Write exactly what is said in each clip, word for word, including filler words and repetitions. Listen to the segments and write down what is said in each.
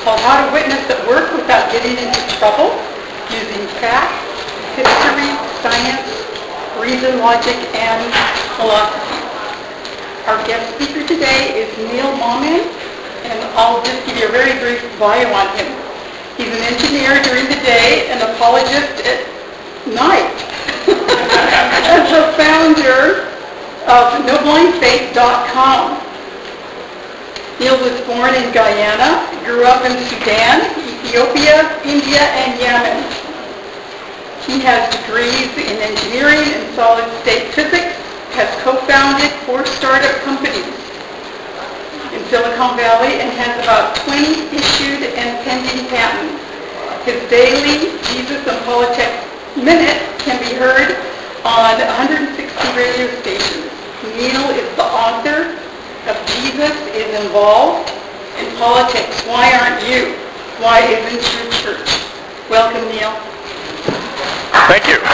called How to Witness at Work Without Getting into Trouble, Using Facts, History, Science, Reason, Logic, and Philosophy. Our guest speaker today is Neil Momin, and I'll just give you a very brief bio on him. He's an engineer during the day, an apologist at night, and the founder of no blind faith dot com. Neil was born in Guyana, grew up in Sudan, Ethiopia, India, and Yemen. He has degrees in engineering and solid-state physics, has co-founded four startup companies in Silicon Valley, and has about twenty issued and pending patents. His daily Jesus and Politics Minute can be heard on one hundred sixty radio stations. Neil is the author of Jesus is Involved in Politics. Why aren't you? Why isn't your church? Welcome, Neil. Thank you.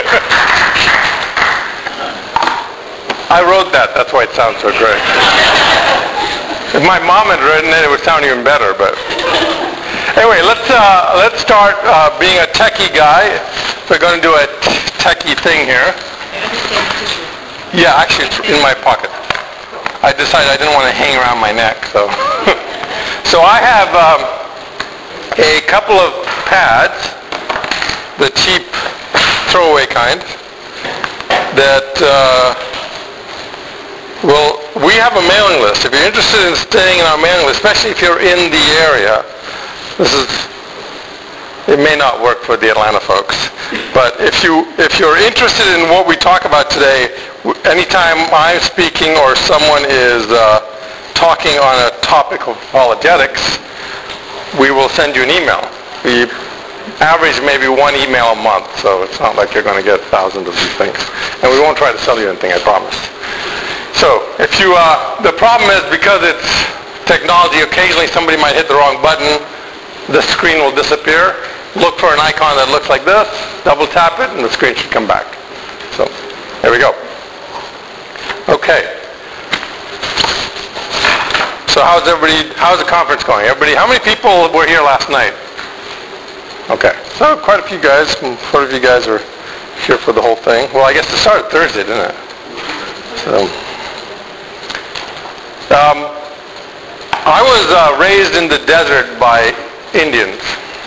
I wrote that. That's why it sounds so great. If my mom had written it, it would sound even better. But anyway, let's uh, let's start uh, being a techie guy. We're going to do a techie thing here. Yeah, actually, it's in my pocket. I decided I didn't want to hang around my neck, so so I have um, a couple of pads, the cheap throwaway kind, that uh, well, we have a mailing list. If you're interested in staying in our mailing list, especially if you're in the area, this is, it may not work for the Atlanta folks, but if you if you're interested in what we talk about today, anytime I'm speaking or someone is uh, talking on a topic of apologetics, we will send you an email. We average maybe one email a month, so it's not like you're going to get thousands of these things. And we won't try to sell you anything, I promise. So if you, uh, the problem is because it's technology, occasionally somebody might hit the wrong button, the screen will disappear. Look for an icon that looks like this, double tap it, and the screen should come back. So there we go. Okay. So how's everybody, how's the conference going? Everybody, how many people were here last night? Okay. So quite a few guys, quite a few guys are here for the whole thing. Well, I guess it started Thursday, didn't it? So, um, I was uh, raised in the desert by Indians.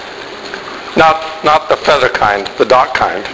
Not not the feather kind, the dot kind.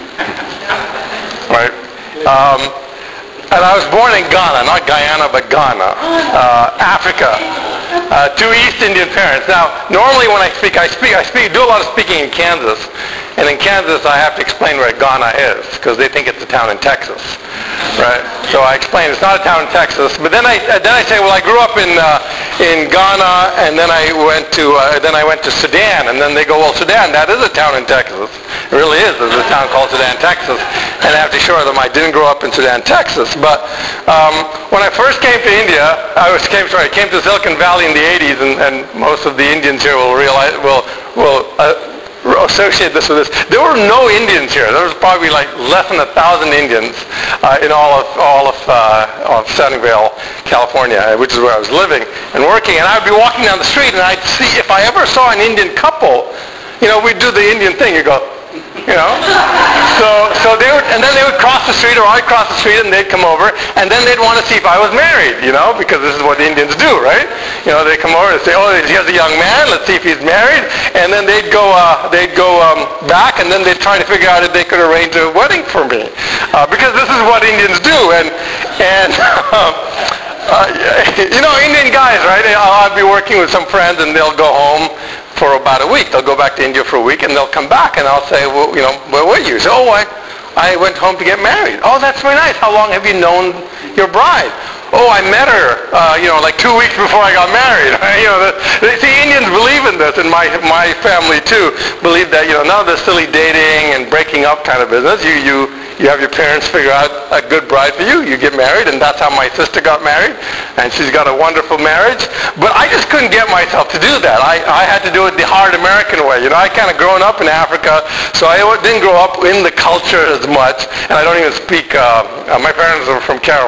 Right? Um, and I was born in Ghana, not Guyana, but Ghana, uh, Africa. Uh, two East Indian parents. Now, normally when I speak, I speak, I speak, do a lot of speaking in Kansas. And in Kansas, I have to explain where Ghana is, because they think it's a town in Texas, right? So I explain it's not a town in Texas. But then I then I say, well, I grew up in uh, in Ghana, and then I went to uh, then I went to Sudan, and then they go, well, Sudan, that is a town in Texas. It really is. There's a town called Sudan, Texas, and I have to show them I didn't grow up in Sudan, Texas. But um, when I first came to India, I was came sorry, I came to Silicon Valley in the eighties, and, and most of the Indians here will realize will will. Uh, associate this with this. There were no Indians here. There was probably like less than a thousand Indians uh, in all of all of, uh, of Sunnyvale, California, which is where I was living and working. And I would be walking down the street, and I'd see if I ever saw an Indian couple. You know, we'd do the Indian thing. You go, you know. So so they would, and then they would cross the street, or I'd cross the street, and they'd come over, and then they'd want to see if I was married. You know, because this is what the Indians do, right? You know, they come over and say, oh, here's a young man. Let's see if he's married. And then they'd go, uh, they'd go um, back, and then they'd try to figure out if they could arrange a wedding for me, uh, because this is what Indians do. And and um, uh, you know, Indian guys, right? I'll, I'll be working with some friends, and they'll go home for about a week. They'll go back to India for a week, and they'll come back, and I'll say, well, you know, where were you? So, oh, I, I went home to get married. Oh, that's very nice. How long have you known your bride? Oh, I met her, uh, you know, like two weeks before I got married. you know, the, the, see, Indians believe in this, and my my family too believe that, you know, none of this silly dating and breaking up kind of business. You you you have your parents figure out a good bride for you. You get married, and that's how my sister got married, and she's got a wonderful marriage. But I just couldn't get myself to do that. I I had to do it the hard American way. You know, I kind of grown up in Africa, so I didn't grow up in the culture as much, and I don't even speak. Uh, uh, my parents are from Kerala.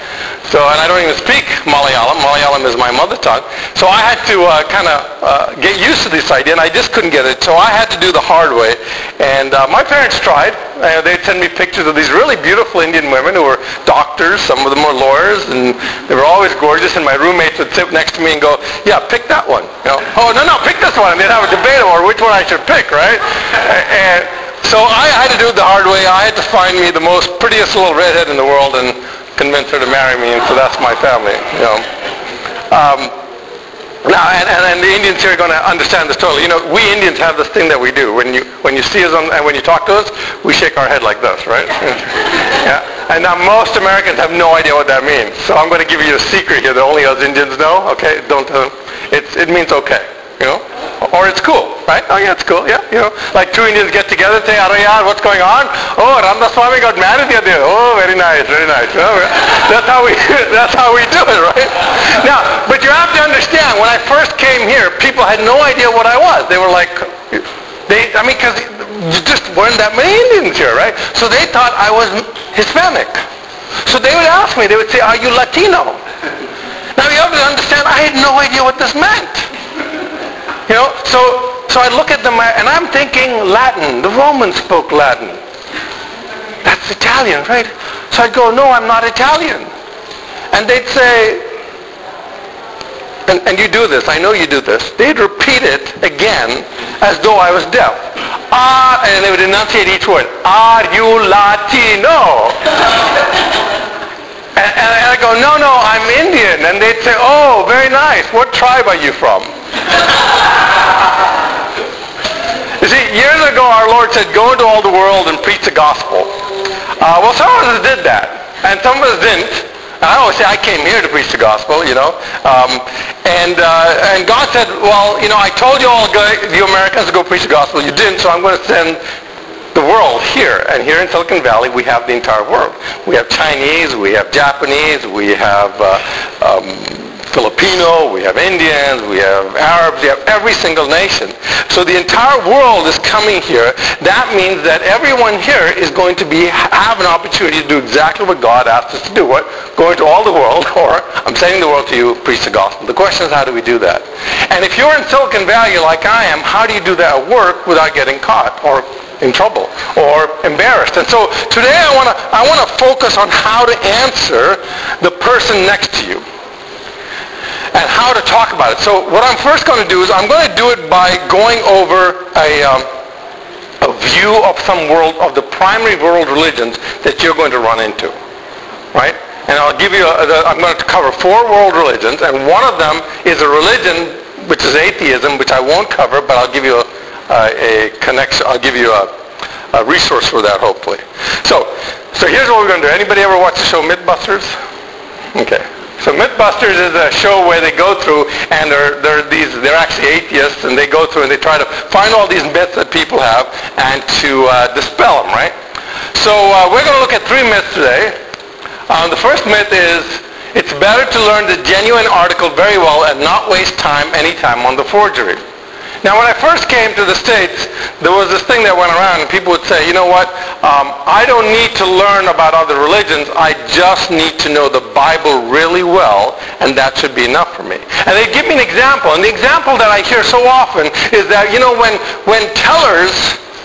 So, and I don't even speak Malayalam. Malayalam is my mother tongue. So I had to uh, kind of uh, get used to this idea, and I just couldn't get it. So I had to do the hard way. And uh, my parents tried. Uh, they'd send me pictures of these really beautiful Indian women who were doctors. Some of them were lawyers, and they were always gorgeous. And my roommates would sit next to me and go, yeah, pick that one. You know, oh, no, no, pick this one. And they'd have a debate over which one I should pick, right? And so I had to do it the hard way. I had to find me the most prettiest little redhead in the world and convince her to marry me, and so that's my family, you know. Um, now, and, and, and the Indians here are going to understand this totally. You know, we Indians have this thing that we do. When you when you see us on, and when you talk to us, we shake our head like this, right? Yeah. And now most Americans have no idea what that means. So I'm going to give you a secret here that only us Indians know. Okay, don't tell them. It's it means okay, you know. Or it's cool, right? Oh yeah, it's cool, yeah. You know, like two Indians get together and say, "Arey yaar, what's going on?" "Oh, Ramdaswamy got married the other day." "Oh, very nice, very nice." You know, that's how we that's how we do it, right? Now, but you have to understand, when I first came here, people had no idea what I was. They were like, they, I mean, because you just weren't that many Indians here, right? So they thought I was Hispanic. So they would ask me, they would say, "Are you Latino?" Now you have to understand, I had no idea what this meant. You know, so so I look at them and I'm thinking Latin. The Romans spoke Latin. That's Italian, right? So I'd go, "No, I'm not Italian." And they'd say, and, and you do this, I know you do this, they'd repeat it again as though I was deaf. Ah, and they would enunciate each word. "Are you Latino?" and, and I'd go, "No, no, I'm Indian." And they'd say, "Oh, very nice. What tribe are you from?" You see, years ago our Lord said, "Go into all the world and preach the gospel." Uh, well, some of us did that, and some of us didn't. And I always say, I came here to preach the gospel, you know. Um, and uh, and God said, "Well, you know, I told you all, go, you Americans, to go preach the gospel. You didn't, so I'm going to send the world here." And here in Silicon Valley, we have the entire world. We have Chinese, we have Japanese, we have uh, um, Filipino, we have Indians, we have Arabs, we have every single nation. So the entire world is coming here. That means that everyone here is going to be have an opportunity to do exactly what God asked us to do. What? Go into all the world, or I'm sending the world to you, preach the gospel. The question is, how do we do that? And if you're in Silicon Valley like I am, how do you do that at work without getting caught or in trouble or embarrassed? And so today I want to I want to focus on how to answer the person next to you and how to talk about it. So what I'm first going to do is I'm going to do it by going over a, um, a view of some world, of the primary world religions that you're going to run into, right? And I'll give you, a, the, I'm going to cover four world religions, and one of them is a religion which is atheism, which I won't cover, but I'll give you a, a, a connection, I'll give you a, a resource for that, hopefully. So, so here's what we're going to do. Anybody ever watch the show Mythbusters? Okay. So Mythbusters is a show where they go through, and they're, they're these they're actually atheists, and they go through and they try to find all these myths that people have and to uh, dispel them, right? So uh, we're going to look at three myths today. Um, the first myth is, it's better to learn the genuine article very well and not waste time any time on the forgery. Now, when I first came to the States, there was this thing that went around, and people would say, "You know what, um, I don't need to learn about other religions. I just need to know the Bible really well, and that should be enough for me." And they'd give me an example, and the example that I hear so often is that, you know, when, when tellers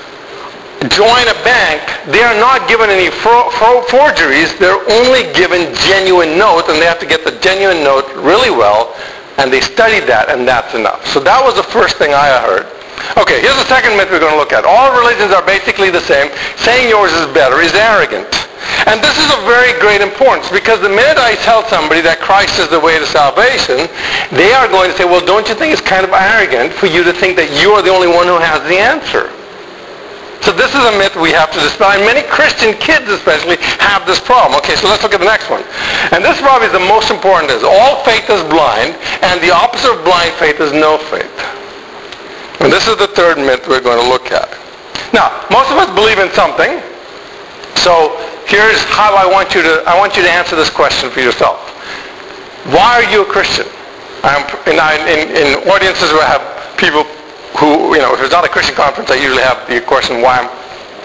join a bank, they are not given any fro- fro- forgeries. They're only given genuine notes, and they have to get the genuine note really well, and they studied that, and that's enough. So that was the first thing I heard. Okay, here's the second myth we're going to look at. All religions are basically the same. Saying yours is better is arrogant. And this is of very great importance, because the minute I tell somebody that Christ is the way to salvation, they are going to say, "Well, don't you think it's kind of arrogant for you to think that you are the only one who has the answer?" So this is a myth we have to dispel. And many Christian kids especially have this problem. Okay, so let's look at the next one. And this probably is the most important. Is all faith is blind, and the opposite of blind faith is no faith. And this is the third myth we're going to look at. Now, most of us believe in something. So here's how I want you to I want you to answer this question for yourself. Why are you a Christian? I'm, in, in, in audiences where I have people who, you know, if it's not a Christian conference, I usually have the question, why am,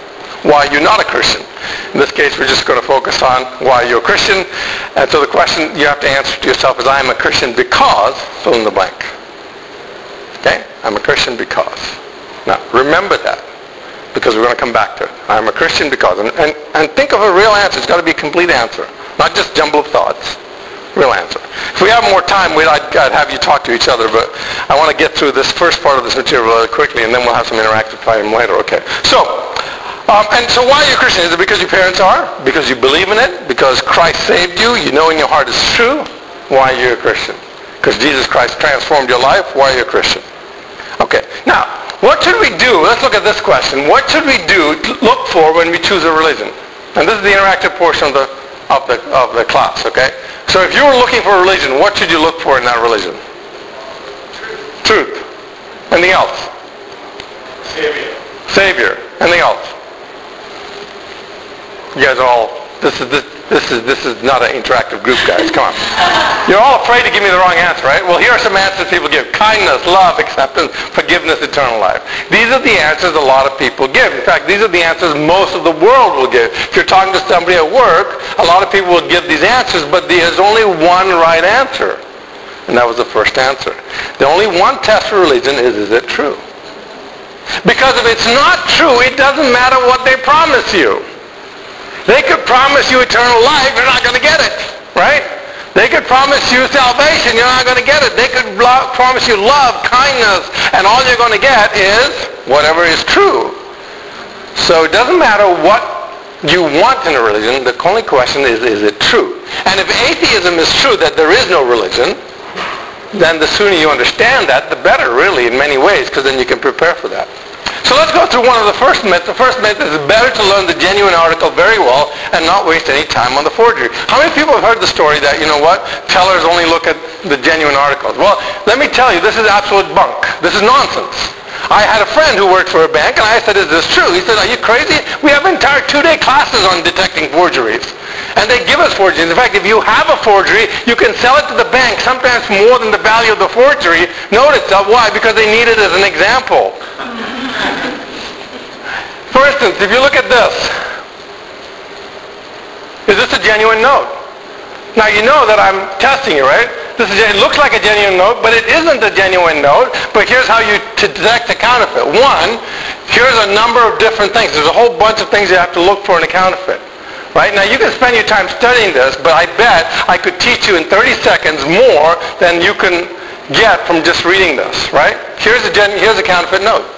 why you're not a Christian. In this case, we're just going to focus on why you're a Christian. And so the question you have to answer to yourself is, I am a Christian because, fill in the blank. Okay? I'm a Christian because. Now, remember that, because we're going to come back to it. I'm a Christian because. And, and, and think of a real answer. It's got to be a complete answer, not just jumble of thoughts. Real answer. If we have more time, we'd, I'd, I'd have you talk to each other, but I want to get through this first part of this material really quickly, and then we'll have some interactive time later, okay? So, um, and so why are you a Christian? Is it because your parents are? Because you believe in it? Because Christ saved you? You know in your heart it's true? Why are you a Christian? Because Jesus Christ transformed your life? Why are you a Christian? Okay, now, what should we do? Let's look at this question. What should we do, look for when we choose a religion? And this is the interactive portion of the, of the, of the class, okay? So if you were looking for a religion, what should you look for in that religion? Truth. Truth. Anything else? Savior. Savior. Anything else? You guys are all, this is, this, this is, this is not an interactive group, guys. Come on. You're all afraid to give me the wrong answer, right? Well, here are some answers people give. Kindness, love, acceptance, forgiveness, eternal life. These are the answers a lot of people give. In fact, these are the answers most of the world will give. If you're talking to somebody at work, a lot of people will give these answers, but there's only one right answer. And that was the first answer. The only one test for religion is, is it true? Because if it's not true, it doesn't matter what they promise you. They could promise you eternal life, you're not going to get it, right? They could promise you salvation, you're not going to get it. They could lo- promise you love, kindness, and all you're going to get is whatever is true. So it doesn't matter what you want in a religion, the only question is, is it true? And if atheism is true, that there is no religion, then the sooner you understand that, the better, really, in many ways, because then you can prepare for that. So let's go through one of the first myths. The first myth is it's better to learn the genuine article very well and not waste any time on the forgery. How many people have heard the story that, you know what, tellers only look at the genuine articles? Well, let me tell you, this is absolute bunk. This is nonsense. I had a friend who worked for a bank, and I said, is this true? He said, are you crazy? We have entire two-day classes on detecting forgeries. And they give us forgeries. In fact, if you have a forgery, you can sell it to the bank, sometimes more than the value of the forgery. Notice that. Why? Because they need it as an example. For instance, if you look at this, is this a genuine note? Now you know that I'm testing you, right? This is, it looks like a genuine note, but it isn't a genuine note. But here's how you to detect a counterfeit. One, here's a number of different things. There's a whole bunch of things you have to look for in a counterfeit. Right? Now you can spend your time studying this, but I bet I could teach you in thirty seconds more than you can get from just reading this. Right? Here's a, gen, here's a counterfeit note.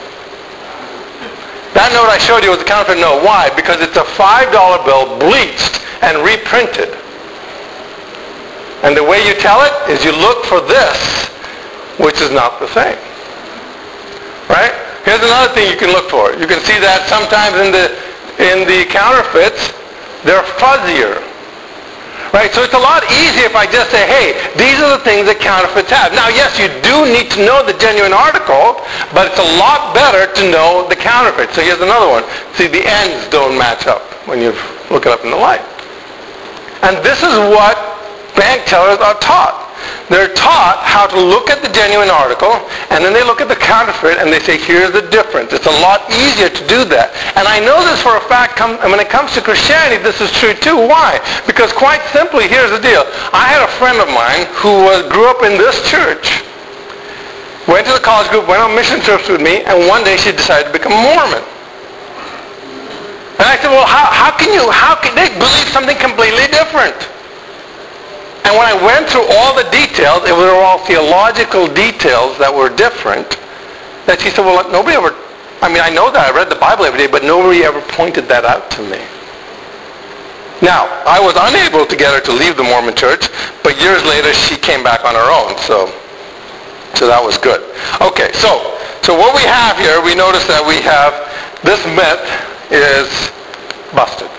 That note I showed you was a counterfeit note. Why? Because it's a five dollar bill bleached and reprinted. And the way you tell it is you look for this, which is not the same. Right? Here's another thing you can look for. You can see that sometimes in the in the counterfeits, they're fuzzier. Right? So it's a lot easier if I just say, hey, these are the things that counterfeits have. Now, yes, you do need to know the genuine article, but it's a lot better to know the counterfeit. So here's another one. See, the ends don't match up when you look it up in the light. And this is what bank tellers are taught. They're taught how to look at the genuine article, and then they look at the counterfeit, and they say, here's the difference. It's a lot easier to do that. And I know this for a fact, come, and when it comes to Christianity, this is true too. Why? Because quite simply, here's the deal. I had a friend of mine who was, grew up in this church, went to the college group, went on mission trips with me, and one day she decided to become a Mormon. And I said, well, how, how can you, how can they believe something completely different? And when I went through all the details, it were all theological details that were different, that she said, well, nobody ever, I mean, I know that I read the Bible every day, but nobody ever pointed that out to me. Now, I was unable to get her to leave the Mormon church, but years later she came back on her own, so so that was good. Okay, so so what we have here, we notice that we have, this myth is busted.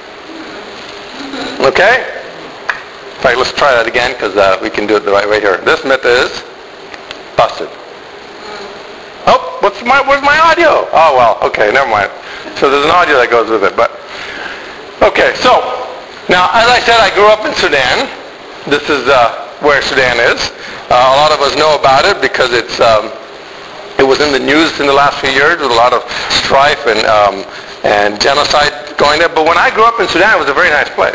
Okay? In fact, let's try that again, because uh, we can do it the right way here. This myth is busted. Oh, what's my, where's my audio? Oh, well, okay, never mind. So there's an audio that goes with it. But okay, so, now, as I said, I grew up in Sudan. This is uh, where Sudan is. Uh, a lot of us know about it because it's um, it was in the news in the last few years with a lot of strife and um, and genocide going there. But when I grew up in Sudan, it was a very nice place.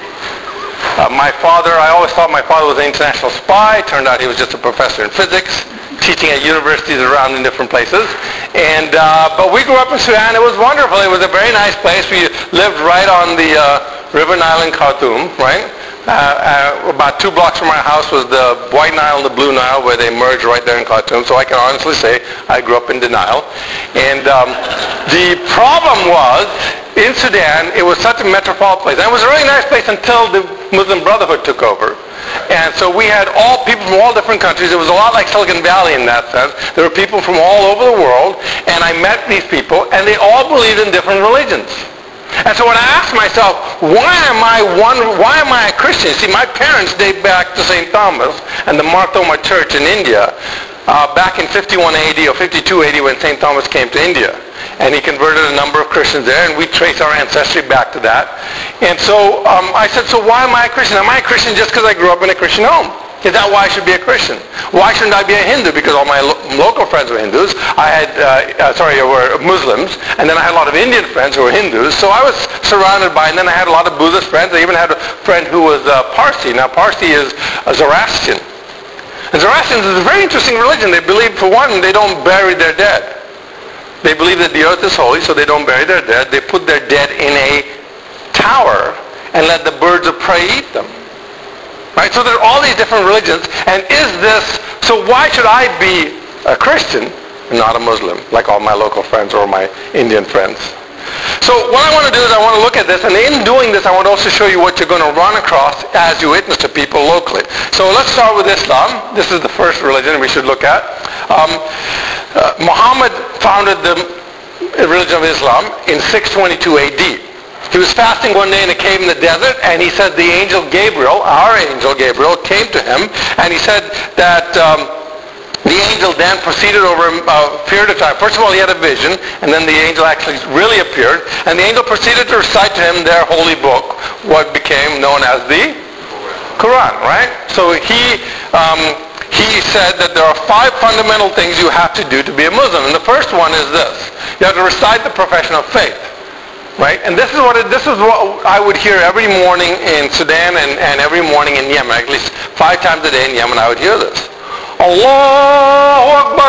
Uh, my father, I always thought my father was an international spy. Turned out he was just a professor in physics, teaching at universities around in different places. And uh, but we grew up in Sudan. It was wonderful. It was a very nice place. We lived right on the uh, River Nile in Khartoum, right? Uh, uh, about two blocks from our house was the White Nile and the Blue Nile, where they merged right there in Khartoum. So I can honestly say I grew up in denial. And um, the problem was, in Sudan, it was such a metropolitan place. And it was a really nice place until the Muslim Brotherhood took over. And so we had all people from all different countries. It was a lot like Silicon Valley in that sense. There were people from all over the world, and I met these people, and they all believed in different religions. And so when I asked myself, why am I one? Why am I a Christian? See, my parents date back to Saint Thomas and the Mar Thoma Church in India uh, back in fifty-one A D or fifty-two A D when Saint Thomas came to India. And he converted a number of Christians there, and we trace our ancestry back to that. And so um, I said, so why am I a Christian? Am I a Christian just because I grew up in a Christian home? Is that why I should be a Christian? Why shouldn't I be a Hindu? Because all my lo- local friends were Hindus. I had, uh, uh, sorry, were Muslims. And then I had a lot of Indian friends who were Hindus. So I was surrounded by, and then I had a lot of Buddhist friends. I even had a friend who was uh, Parsi. Now, Parsi is a Zoroastrian. And Zoroastrians is a very interesting religion. They believe, for one, they don't bury their dead. They believe that the earth is holy, so they don't bury their dead. They put their dead in a tower and let the birds of prey eat them. Right? So there are all these different religions. And is this, so why should I be a Christian and not a Muslim, like all my local friends or my Indian friends? So what I want to do is I want to look at this, and in doing this, I want to also show you what you're going to run across as you witness to people locally. So let's start with Islam. This is the first religion we should look at. Um, uh, Muhammad founded the religion of Islam in six twenty-two A D. He was fasting one day in a cave in the desert, and he said the angel Gabriel, our angel Gabriel, came to him, and he said that um, the angel then proceeded over a period of time. First of all, he had a vision, and then the angel actually really appeared, and the angel proceeded to recite to him their holy book, what became known as the Quran, right? So he um, he said that there are five fundamental things you have to do to be a Muslim, and the first one is this: you have to recite the profession of faith. Right? And this is what it, this is what I would hear every morning in Sudan and, and every morning in Yemen. At least five times a day in Yemen I would hear this. Allahu Akbar,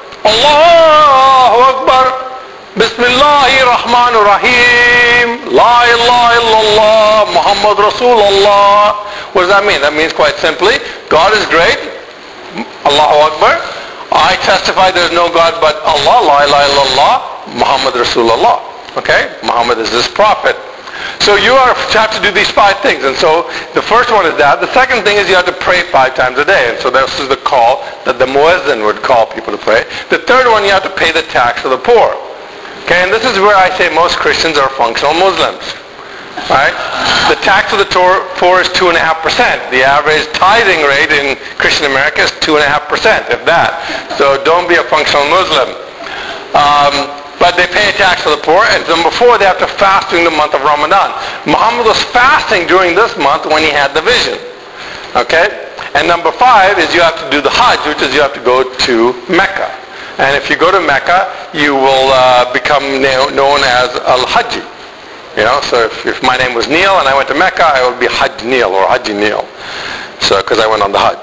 Allahu Akbar, Bismillahir Rahmanir Rahim, La ilaha illallah, Muhammad Rasulullah. What does that mean? That means quite simply, God is great, Allahu Akbar. I testify there is no God but Allah, La ilaha illallah, Muhammad Rasulullah. Okay? Muhammad is this prophet. So you are, have to do these five things. And so the first one is that. The second thing is you have to pray five times a day. And so this is the call that the muezzin would call people to pray. The third one, you have to pay the tax for the poor. Okay? And this is where I say most Christians are functional Muslims. Right? The tax of the poor is two and a half percent. The average tithing rate in Christian America is two and a half percent, if that. So don't be a functional Muslim. Um, But they pay a tax for the poor, and then before they have to fast during the month of Ramadan. Muhammad was fasting during this month when he had the vision. Okay? And number five is you have to do the Hajj, which is you have to go to Mecca. And if you go to Mecca, you will uh, become known as Al-Hajji. You know, so if, if my name was Neil and I went to Mecca, I would be Hajj Neil or Hajji Neil. So, because I went on the Hajj.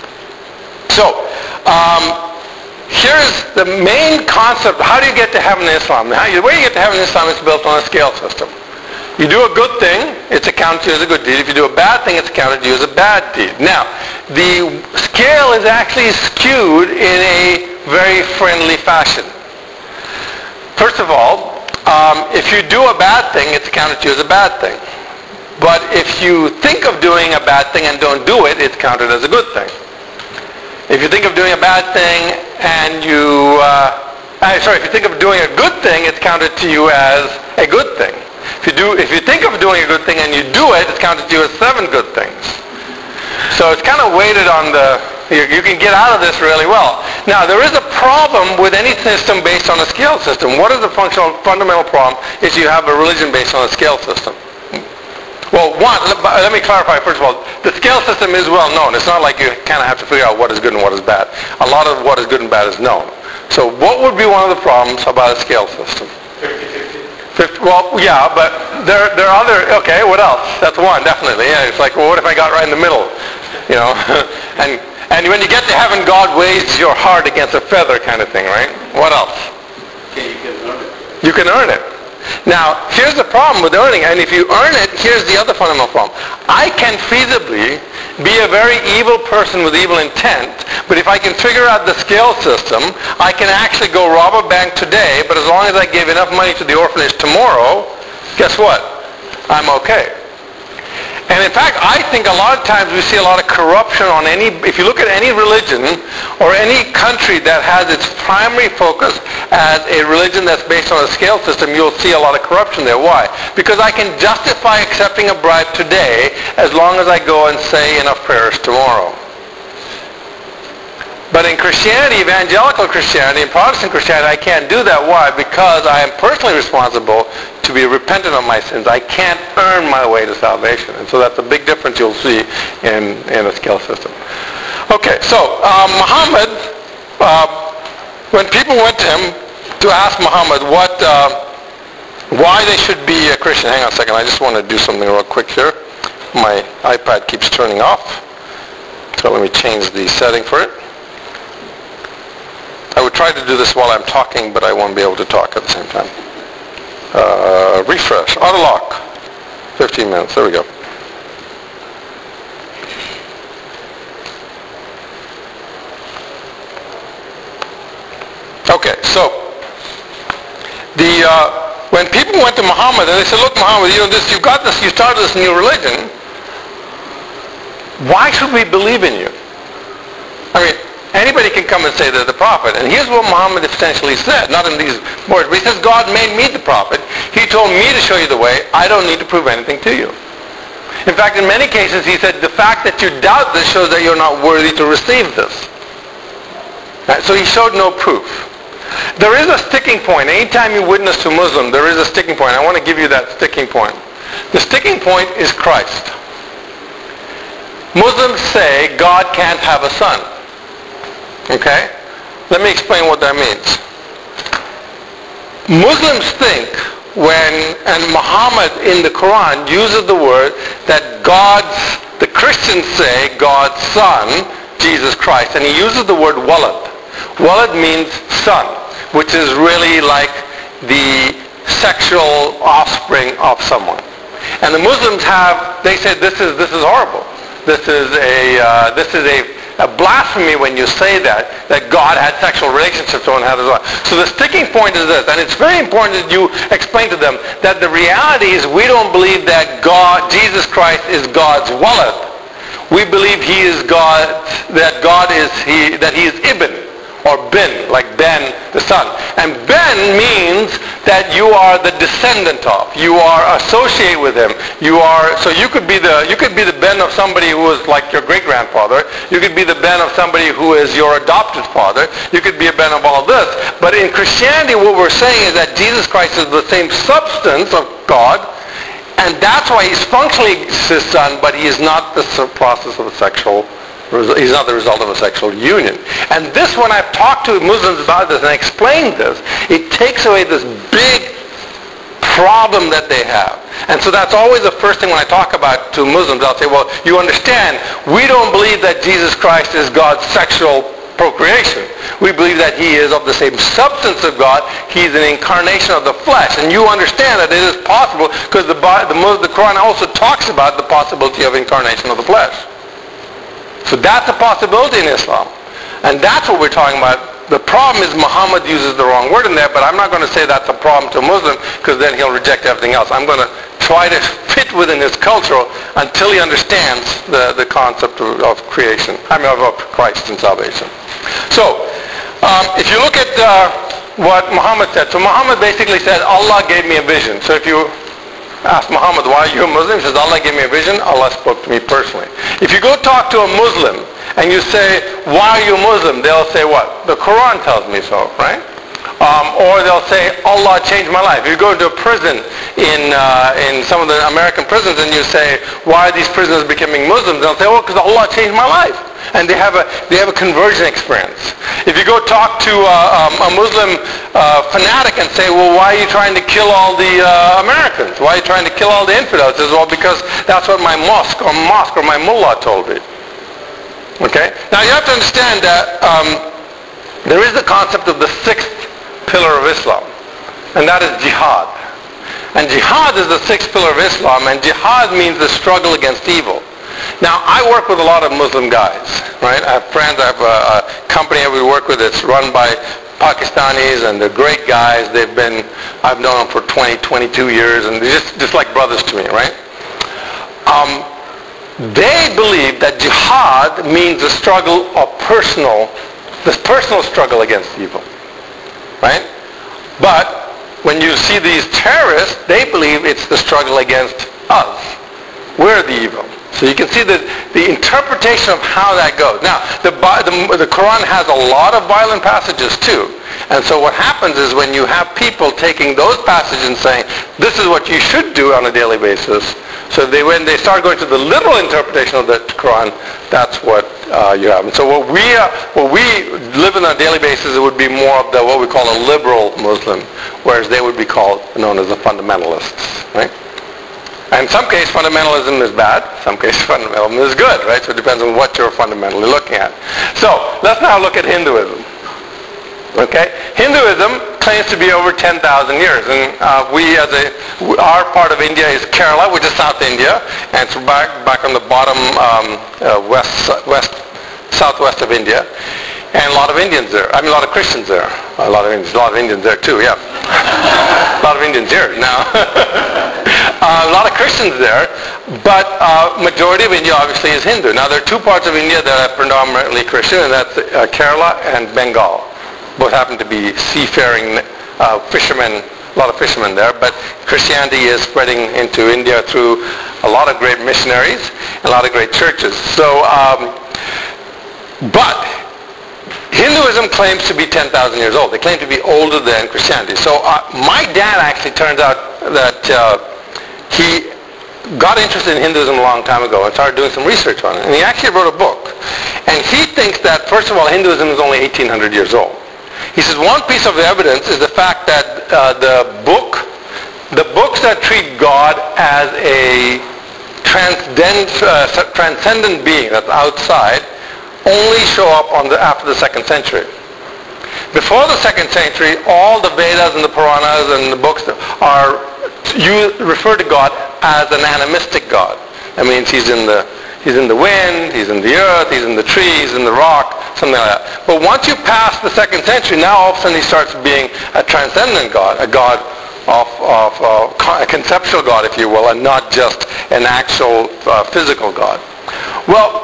So, um, here's the main concept. How do you get to heaven in Islam? How you, the way you get to heaven in Islam is built on a scale system. You do a good thing, it's accounted to you as a good deed. If you do a bad thing, it's accounted to you as a bad deed. Now, the scale is actually skewed in a very friendly fashion. First of all, um, if you do a bad thing, it's accounted to you as a bad thing. But if you think of doing a bad thing and don't do it, it's counted as a good thing. If you think of doing a bad thing and you, uh, uh, sorry, if you think of doing a good thing, it's counted to you as a good thing. If you do, if you think of doing a good thing and you do it, it's counted to you as seven good things. So it's kind of weighted on the, you, you can get out of this really well. Now, there is a problem with any system based on a scale system. What is the functional, fundamental problem is you have a religion based on a scale system. Well, one, let me clarify first of all, the scale system is well known. It's not like you kind of have to figure out what is good and what is bad. A lot of what is good and bad is known. So what would be one of the problems about a scale system? Fifty, well, yeah, but there there are other, okay, what else? That's one, definitely. Yeah, it's like, well, what if I got right in the middle? You know? and and when you get to heaven, God weighs your heart against a feather kind of thing, right? What else? Okay, you can earn it. You can earn it. Now, here's the problem with earning, and if you earn it, here's the other fundamental problem. I can feasibly be a very evil person with evil intent, but if I can figure out the scale system, I can actually go rob a bank today, but as long as I give enough money to the orphanage tomorrow, guess what? I'm okay. And in fact, I think a lot of times we see a lot of corruption on any, if you look at any religion or any country that has its primary focus as a religion that's based on a scale system, you'll see a lot of corruption there. Why? Because I can justify accepting a bribe today as long as I go and say enough prayers tomorrow. But in Christianity, evangelical Christianity and Protestant Christianity, I can't do that. Why? Because I am personally responsible to be repentant of my sins. I can't earn my way to salvation. And so that's a big difference you'll see in, in a scale system. Okay, so um, Muhammad, uh, when people went to him to ask Muhammad what, uh, why they should be a Christian. Hang on a second, I just want to do something real quick here. My iPad keeps turning off. So let me change the setting for it. I would try to do this while I'm talking, but I won't be able to talk at the same time. Uh, refresh. Auto lock. fifteen minutes. There we go. Okay, so the uh, when people went to Muhammad and they said, "Look, Muhammad, you know this. You've got this. You started this new religion. Why should we believe in you?" I mean, anybody can come and say they're the prophet. And here's what Muhammad essentially said, not in these words, but he says, God made me the prophet. He told me to show you the way. I don't need to prove anything to you. In fact, in many cases, he said, the fact that you doubt this shows that you're not worthy to receive this. Right? So he showed no proof. There is a sticking point. Anytime you witness to a Muslim, there is a sticking point. I want to give you that sticking point. The sticking point is Christ. Muslims say God can't have a son. Okay? Let me explain what that means. Muslims think when, and Muhammad in the Quran uses the word that God's, the Christians say God's son, Jesus Christ, and he uses the word walad. Walad means son, which is really like the sexual offspring of someone. And the Muslims have, they say this is, this is horrible. This is a, uh, this is a A blasphemy when you say that, that God had sexual relationships or had his own. So the sticking point is this, and it's very important that you explain to them that the reality is we don't believe that God, Jesus Christ is God's walad. We believe he is God, that God is, he, that he is Ibn, or bin, like Ben, the son. And Ben means that you are the descendant of, you are associated with him. You are, so you could be the, you could be the Ben of somebody who is like your great-grandfather. You could be the Ben of somebody who is your adopted father. You could be a Ben of all this. But in Christianity, what we're saying is that Jesus Christ is the same substance of God, and that's why he's functionally his son, but he is not the process of a sexual He's not the result of a sexual union. And this, when I've talked to Muslims about this and explained this, it takes away this big problem that they have. And so that's always the first thing when I talk about to Muslims. I'll say, well, you understand, we don't believe that Jesus Christ is God's sexual procreation. We believe that he is of the same substance of God. He's an incarnation of the flesh. And you understand that it is possible because the, the, the Quran also talks about the possibility of incarnation of the flesh. So that's a possibility in Islam. And that's what we're talking about. The problem is Muhammad uses the wrong word in there, but I'm not going to say that's a problem to a Muslim because then he'll reject everything else. I'm going to try to fit within his culture until he understands the, the concept of, of creation. I mean, of, of Christ and salvation. So, um, if you look at uh, what Muhammad said, so Muhammad basically said, Allah gave me a vision. So if you ask Muhammad, why are you a Muslim? He says, Allah gave me a vision. Allah spoke to me personally. If you go talk to a Muslim and you say, why are you a Muslim? They'll say what? The Quran tells me so, right? Um, or they'll say, Allah changed my life. If you go into a prison in uh, in some of the American prisons and you say, why are these prisoners becoming Muslims? They'll say, oh, because Allah changed my life. And they have a they have a conversion experience. If you go talk to uh, um, a Muslim uh, fanatic and say, well, why are you trying to kill all the uh, Americans? Why are you trying to kill all the infidels? He says, well, because that's what my mosque or mosque or my mullah told me. Okay? Now you have to understand that um, there is the concept of the sixth pillar of Islam, and that is jihad. And jihad is the sixth pillar of Islam, and jihad means the struggle against evil. Now, I work with a lot of Muslim guys, right? I have friends, I have a, a company that we work with that's run by Pakistanis, and they're great guys. They've been, I've known them for twenty, twenty-two years, and they're just, just like brothers to me, right? Um, they believe that jihad means the struggle of personal, this personal struggle against evil. Right? But when you see these terrorists, they believe it's the struggle against us. We're the evil. So you can see the, the interpretation of how that goes. Now, the, the, the Quran has a lot of violent passages too. And so what happens is when you have people taking those passages and saying, this is what you should do on a daily basis, so they, when they start going to the literal interpretation of the Quran, that's what uh, you have. And so what we uh, what we live on a daily basis, it would be more of the what we call a liberal Muslim, whereas they would be called known as the fundamentalists, right? And in some cases, fundamentalism is bad. In some cases, fundamentalism is good, right? So it depends on what you're fundamentally looking at. So let's now look at Hinduism. Okay, Hinduism claims to be over ten thousand years, and uh, we, as a, our part of India is Kerala, which is South India, and it's back back on the bottom um, uh, west, west, southwest of India, and a lot of Indians there. I mean, a lot of Christians there. A lot of Indians, a lot of Indians there too. Yeah, a lot of Indians here now. uh, a lot of Christians there, but uh, majority of India obviously is Hindu. Now there are two parts of India that are predominantly Christian, and that's uh, Kerala and Bengal. Both happen to be seafaring uh, fishermen, a lot of fishermen there, but Christianity is spreading into India through a lot of great missionaries, a lot of great churches. So, um, but Hinduism claims to be ten thousand years old. They claim to be older than Christianity. So uh, my dad actually turns out that uh, he got interested in Hinduism a long time ago and started doing some research on it. And he actually wrote a book. And he thinks that, first of all, Hinduism is only eighteen hundred years old. He says one piece of evidence is the fact that uh, the book, the books that treat God as a transcendent, uh, transcendent being that's outside, only show up on the, after the second century. Before the second century, all the Vedas and the Puranas and the books are you refer to God as an animistic God. That means he's in the He's in the wind, he's in the earth, he's in the trees, in the rock, something like that. But once you pass the second century, now all of a sudden he starts being a transcendent God, a God of, of uh, a conceptual God, if you will, and not just an actual uh, physical God. Well,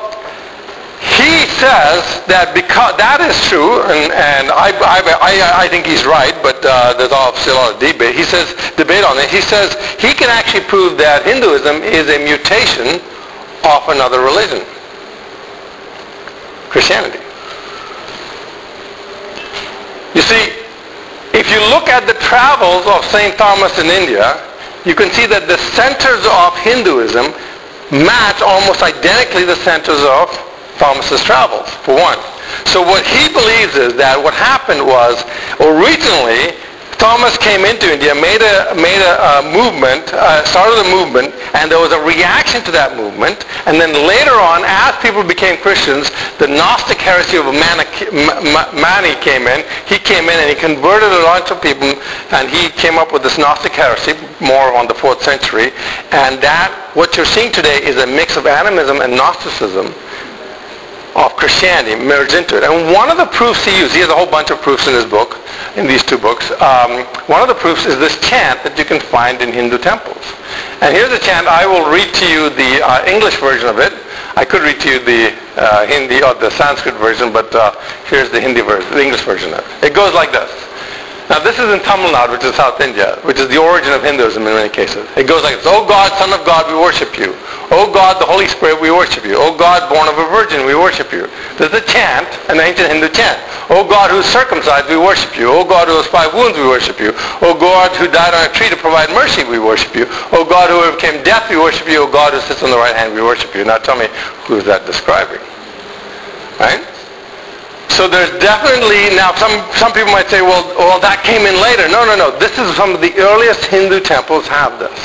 he says that because that is true, and, and I, I, I think he's right, but uh, there's obviously a lot of debate. He says, debate on it. He says he can actually prove that Hinduism is a mutation of another religion, Christianity. You see, if you look at the travels of Saint Thomas in India, you can see that the centers of Hinduism match almost identically the centers of Thomas's travels, for one. So what he believes is that what happened was, originally, Thomas came into India, made a made a, a movement, uh, started a movement, and there was a reaction to that movement. And then later on, as people became Christians, the Gnostic heresy of Mani, Mani came in. He came in and he converted a bunch of people, and he came up with this Gnostic heresy, more on the fourth century. And that, what you're seeing today, is a mix of animism and Gnosticism of Christianity merged into it. And one of the proofs he used, he has a whole bunch of proofs in his book, in these two books. Um, one of the proofs is this chant that you can find in Hindu temples. And here's a chant. I will read to you the uh, English version of it. I could read to you the uh, Hindi or the Sanskrit version, but uh, here's the Hindi version, the English version of it. It goes like this. Now this is in Tamil Nadu, which is South India, which is the origin of Hinduism in many cases. It goes like this. Oh God, Son of God, we worship you. Oh God, the Holy Spirit, we worship you. Oh God, born of a virgin, we worship you. There's a chant, an ancient Hindu chant. O God who is circumcised, we worship you. O God who has five wounds, we worship you. O God who died on a tree to provide mercy, we worship you. O God who overcame death, we worship you. O God who sits on the right hand, we worship you. Now tell me, who is that describing? Right? So there's definitely, now some, some people might say, well, well, that came in later. No, no, no. This is some of the earliest Hindu temples have this.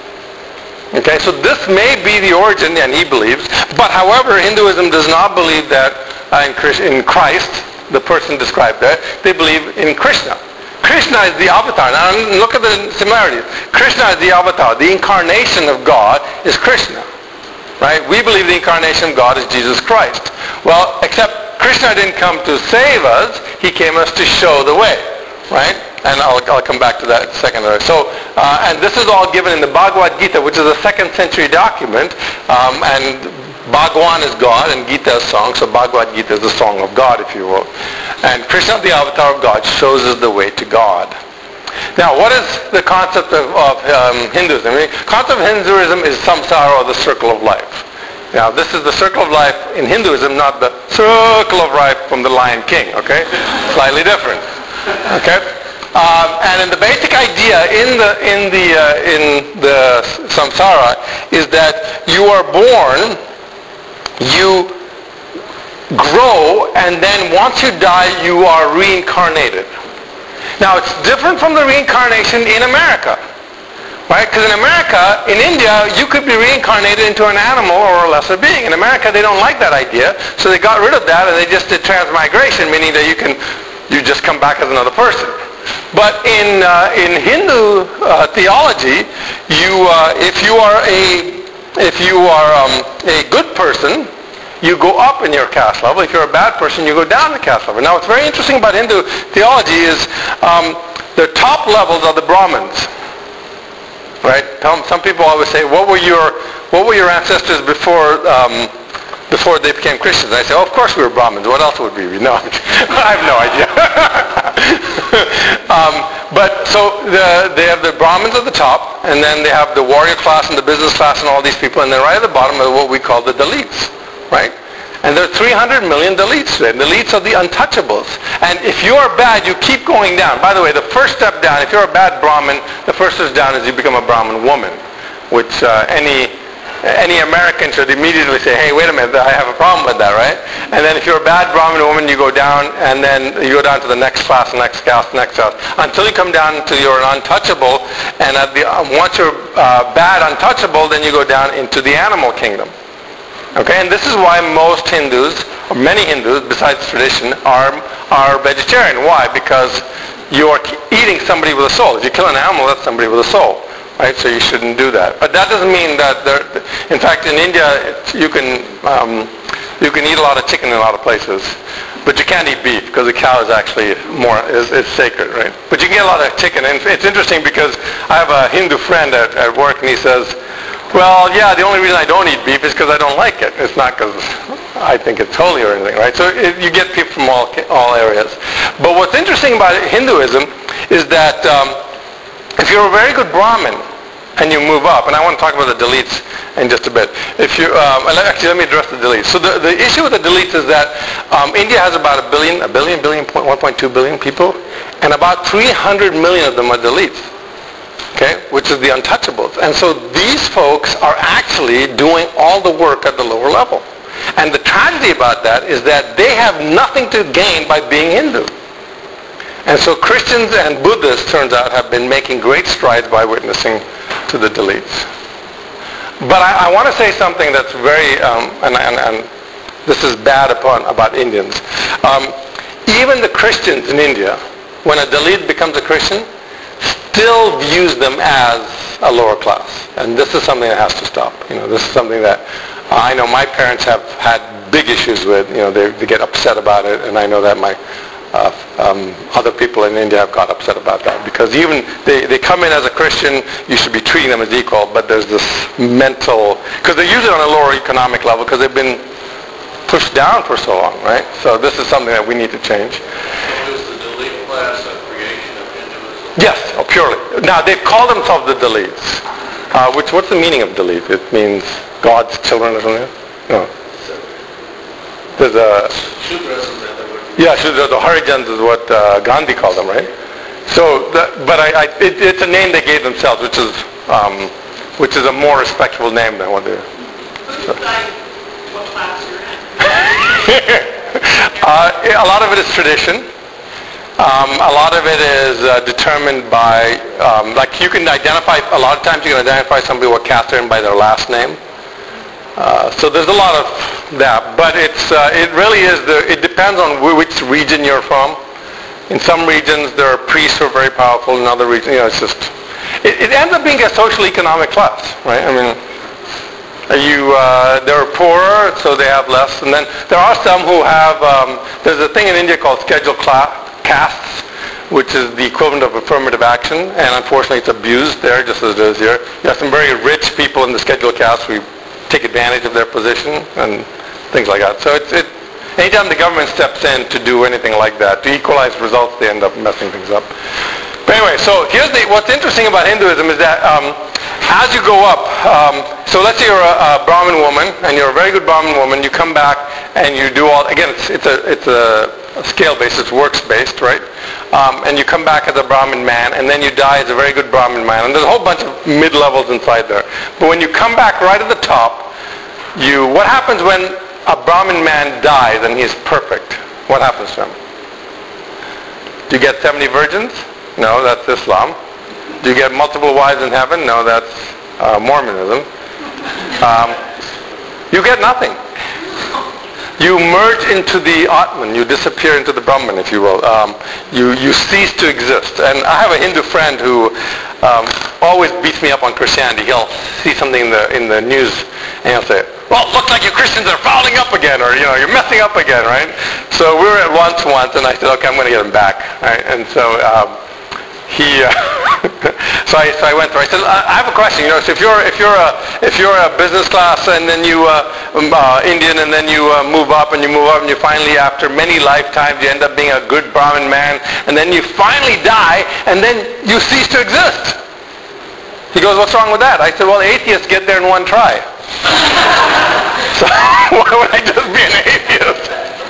Okay, so this may be the origin, and he believes. But however, Hinduism does not believe that uh, in, Christ, in Christ, the person described there. They believe in Krishna. Krishna is the avatar. Now look at the similarities. Krishna is the avatar. The incarnation of God is Krishna. Right? We believe the incarnation of God is Jesus Christ. Well, except Krishna didn't come to save us. He came us to show the way. Right? And I'll, I'll come back to that in a second. So, uh, and this is all given in the Bhagavad Gita, which is a second century document. Um, and Bhagwan is God, and Gita is song. So Bhagavad Gita is the song of God, if you will. And Krishna, the avatar of God, shows us the way to God. Now, what is the concept of, of um, Hinduism? I mean, the concept of Hinduism is samsara, or the circle of life. Now, this is the circle of life in Hinduism, not the circle of life from the Lion King, okay? Slightly different, okay? Um, and in the basic idea in the in the uh, in the samsara is that you are born, you grow, and then once you die, you are reincarnated. Now, it's different from the reincarnation in America, right? Because in America, in India, you could be reincarnated into an animal or a lesser being. In America, they don't like that idea, so they got rid of that, and they just did transmigration, meaning that you can you just come back as another person. But in uh, in Hindu uh, theology, you uh, if you are a if you are um, a good person, you go up in your caste level. If you're a bad person, you go down the caste level. Now, what's very interesting about Hindu theology is um, the top levels are the Brahmins. Right? Some people always say, "What were your what were your ancestors before um, before they became Christians?" I say, "Oh, of course we were Brahmins. What else would we be?" No, I have no idea. um, but so the, they have the Brahmins at the top, and then they have the warrior class and the business class and all these people, and then right at the bottom are what we call the Dalits. Right? And there are three hundred million Dalits today. Dalits are the untouchables. And if you are bad, you keep going down. By the way, the first step down, if you're a bad Brahmin, the first step down is you become a Brahmin woman, which uh, any any American should immediately say, hey, wait a minute, I have a problem with that, right? And then if you're a bad Brahmin woman, you go down, and then you go down to the next class, next caste, next caste, until you come down to you're an untouchable. And at the, once you're uh, bad untouchable, then you go down into the animal kingdom. Okay, and this is why most Hindus, or many Hindus, besides tradition, are are vegetarian. Why? Because you're eating somebody with a soul. If you kill an animal, that's somebody with a soul, right? So you shouldn't do that. But that doesn't mean that there. In fact, in India, you can um, you can eat a lot of chicken in a lot of places, but you can't eat beef because the cow is actually more is, is sacred, right? But you can get a lot of chicken, and it's interesting because I have a Hindu friend at, at work, and he says, well, yeah, the only reason I don't eat beef is because I don't like it. It's not because I think it's holy or anything, right? So it, you get people from all all areas. But what's interesting about Hinduism is that um, if you're a very good Brahmin and you move up, and I want to talk about the Dalits in just a bit. If you um, actually, let me address the Dalits. So the, the issue with the Dalits is that um, India has about a billion, a billion, billion, one point two billion people, and about three hundred million of them are Dalits. Okay, which is the untouchables. And so these folks are actually doing all the work at the lower level. And the tragedy about that is that they have nothing to gain by being Hindu. And so Christians and Buddhists, turns out, have been making great strides by witnessing to the Dalits. But I, I want to say something that's very, um, and, and, and this is bad upon about Indians. Um, even the Christians in India, when a Dalit becomes a Christian, still views them as a lower class. And this is something that has to stop. You know, this is something that uh, I know my parents have had big issues with. You know, they, they get upset about it, and I know that my uh, um, other people in India have got upset about that. Because even they, they come in as a Christian, you should be treating them as equal, but there's this mental, because they're usually on a lower economic level because they've been pushed down for so long, right? So this is something that we need to change. So is the Dalit class a creation of Hinduism? Yes, oh, purely. Now, they call themselves the Dalits. Uh, which, what's the meaning of Dalit? It means God's children or something? No. There's a... Shudras is the word Yeah, so the, the Harijans is what uh, Gandhi called them, right? So, the, but I, I, it, it's a name they gave themselves, which is um, which is a more respectable name than what they. Who decides what class you're in? uh, a lot of it is tradition. Um, a lot of it is uh, determined by, um, like you can identify, a lot of times you can identify somebody what caste they're in by their last name. Uh, so there's a lot of that, but it's uh, it really is the it depends on which region you're from. In some regions there are priests who are very powerful. In other regions, you know, it's just it, it ends up being a social economic class, right? I mean, you uh, they're poorer, so they have less, and then there are some who have. Um, there's a thing in India called scheduled class, castes, which is the equivalent of affirmative action, and unfortunately it's abused there just as it is here. You have some very rich people in the scheduled caste who take advantage of their position and things like that. So it's it. Anytime the government steps in to do anything like that, to equalize results, they end up messing things up. But anyway, so here's the, what's interesting about Hinduism is that um, as you go up, um, so let's say you're a, a Brahmin woman, and you're a very good Brahmin woman, you come back and you do all, again, it's, it's a it's a scale-based, it's works-based, right? Um, and you come back as a Brahmin man, and then you die as a very good Brahmin man, and there's a whole bunch of mid-levels inside there. But when you come back right at the top, you, what happens when a Brahmin man dies and he's perfect? What happens to him? Do you get seventy virgins? No, that's Islam. Do you get multiple wives in heaven? No, that's uh, Mormonism. Um, you get nothing. You merge into the Atman. You disappear into the Brahman, if you will. Um, you, you cease to exist. And I have a Hindu friend who um, always beats me up on Christianity. He'll see something in the, in the news and he'll say, well, it looks like you Christians are fouling up again, or, you know, you're messing up again, right? So we were at lunch once, and I said, okay, I'm going to get him back, right? And so um, he, uh, so I, so I went through. I said, I have a question. You know, so if you're if you're a if you're a business class and then you uh, uh, Indian and then you uh, move up and you move up and you finally, after many lifetimes, you end up being a good Brahmin man, and then you finally die and then you cease to exist. He goes, what's wrong with that? I said, well, atheists get there in one try. So why would I just be an atheist?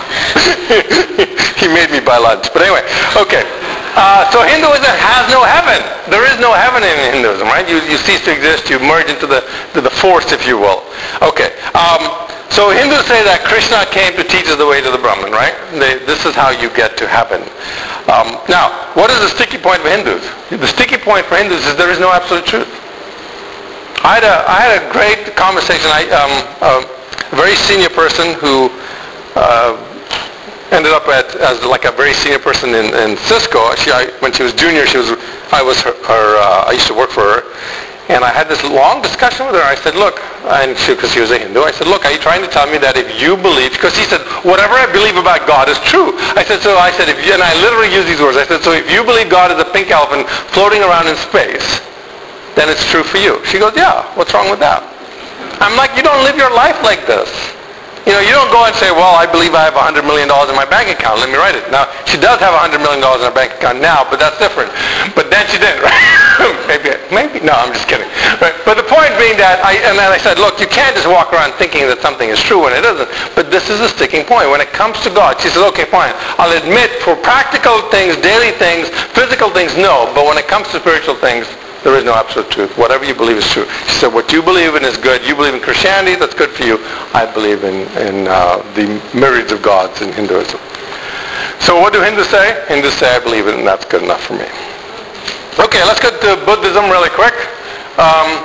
He made me buy lunch. But anyway, okay. Uh, so Hinduism has no heaven. There is no heaven in Hinduism, right? You, you cease to exist. You merge into the, to the force, if you will. Okay. Um, so Hindus say that Krishna came to teach us the way to the Brahman, right? They, this is how you get to heaven. Um, now, what is the sticky point for Hindus? The sticky point for Hindus is there is no absolute truth. I had a, I had a great conversation. I, um, a very senior person who uh, ended up at, as like a very senior person in, in Cisco. She, I, when she was junior, she was, I was her, her uh, I used to work for her. And I had this long discussion with her. I said, look, and she, because she was a Hindu, I said, look, are you trying to tell me that if you believe, because she said, whatever I believe about God is true. I said, so I said, if you, and I literally used these words. I said, so if you believe God is a pink elephant floating around in space, then it's true for you. She goes, yeah, what's wrong with that? I'm like, you don't live your life like this. You know, you don't go and say, well, I believe I have one hundred million dollars in my bank account. Let me write it. Now, she does have one hundred million dollars in her bank account now, but that's different. But then she didn't, right? maybe, maybe. No, I'm just kidding. Right? But the point being that, I, and then I said, look, you can't just walk around thinking that something is true when it isn't. But this is a sticking point. When it comes to God, she says, okay, fine. I'll admit for practical things, daily things, physical things, no. But when it comes to spiritual things, there is no absolute truth. Whatever you believe is true. She said, what you believe in is good. You believe in Christianity, that's good for you. I believe in, in uh, the myriads of gods in Hinduism. So what do Hindus say? Hindus say, I believe it, and that's good enough for me. Okay, let's get to Buddhism really quick. Um,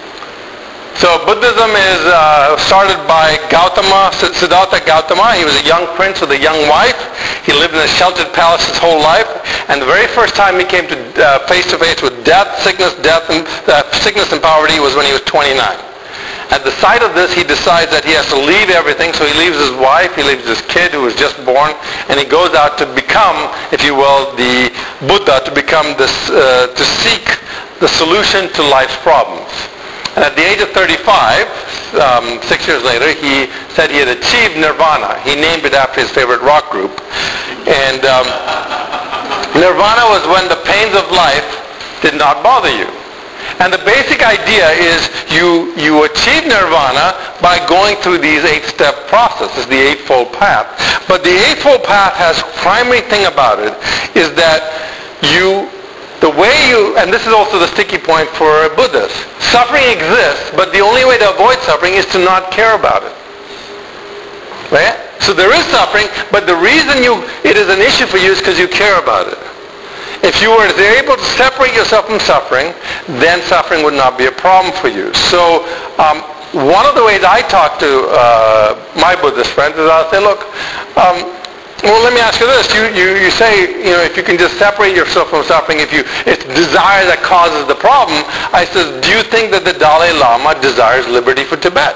So Buddhism is uh, started by Gautama, Siddhartha Gautama. He was a young prince with a young wife. He lived in a sheltered palace his whole life. And the very first time he came to uh, face to face with death, sickness, death, and uh, sickness and poverty was when he was twenty-nine. At the sight of this, he decides that he has to leave everything. So he leaves his wife, he leaves his kid who was just born, and he goes out to become, if you will, the Buddha, to become this, uh, to seek the solution to life's problems. And at the age of thirty-five, um, six years later, he said he had achieved nirvana. He named it after his favorite rock group. And um, nirvana was when the pains of life did not bother you. And the basic idea is you, you achieve nirvana by going through these eight-step processes, the Eightfold Path. But the Eightfold Path has primary thing about it is that you, the way you, and this is also the sticky point for Buddhists, suffering exists, but the only way to avoid suffering is to not care about it. Right? So there is suffering, but the reason you it is an issue for you is because you care about it. If you were able to separate yourself from suffering, then suffering would not be a problem for you. So um, one of the ways I talk to uh, my Buddhist friends is I'll say, look, um, well, let me ask you this. You, you, you say, you know, if you can just separate yourself from suffering, if you, it's desire that causes the problem. I says, do you think that the Dalai Lama desires liberty for Tibet?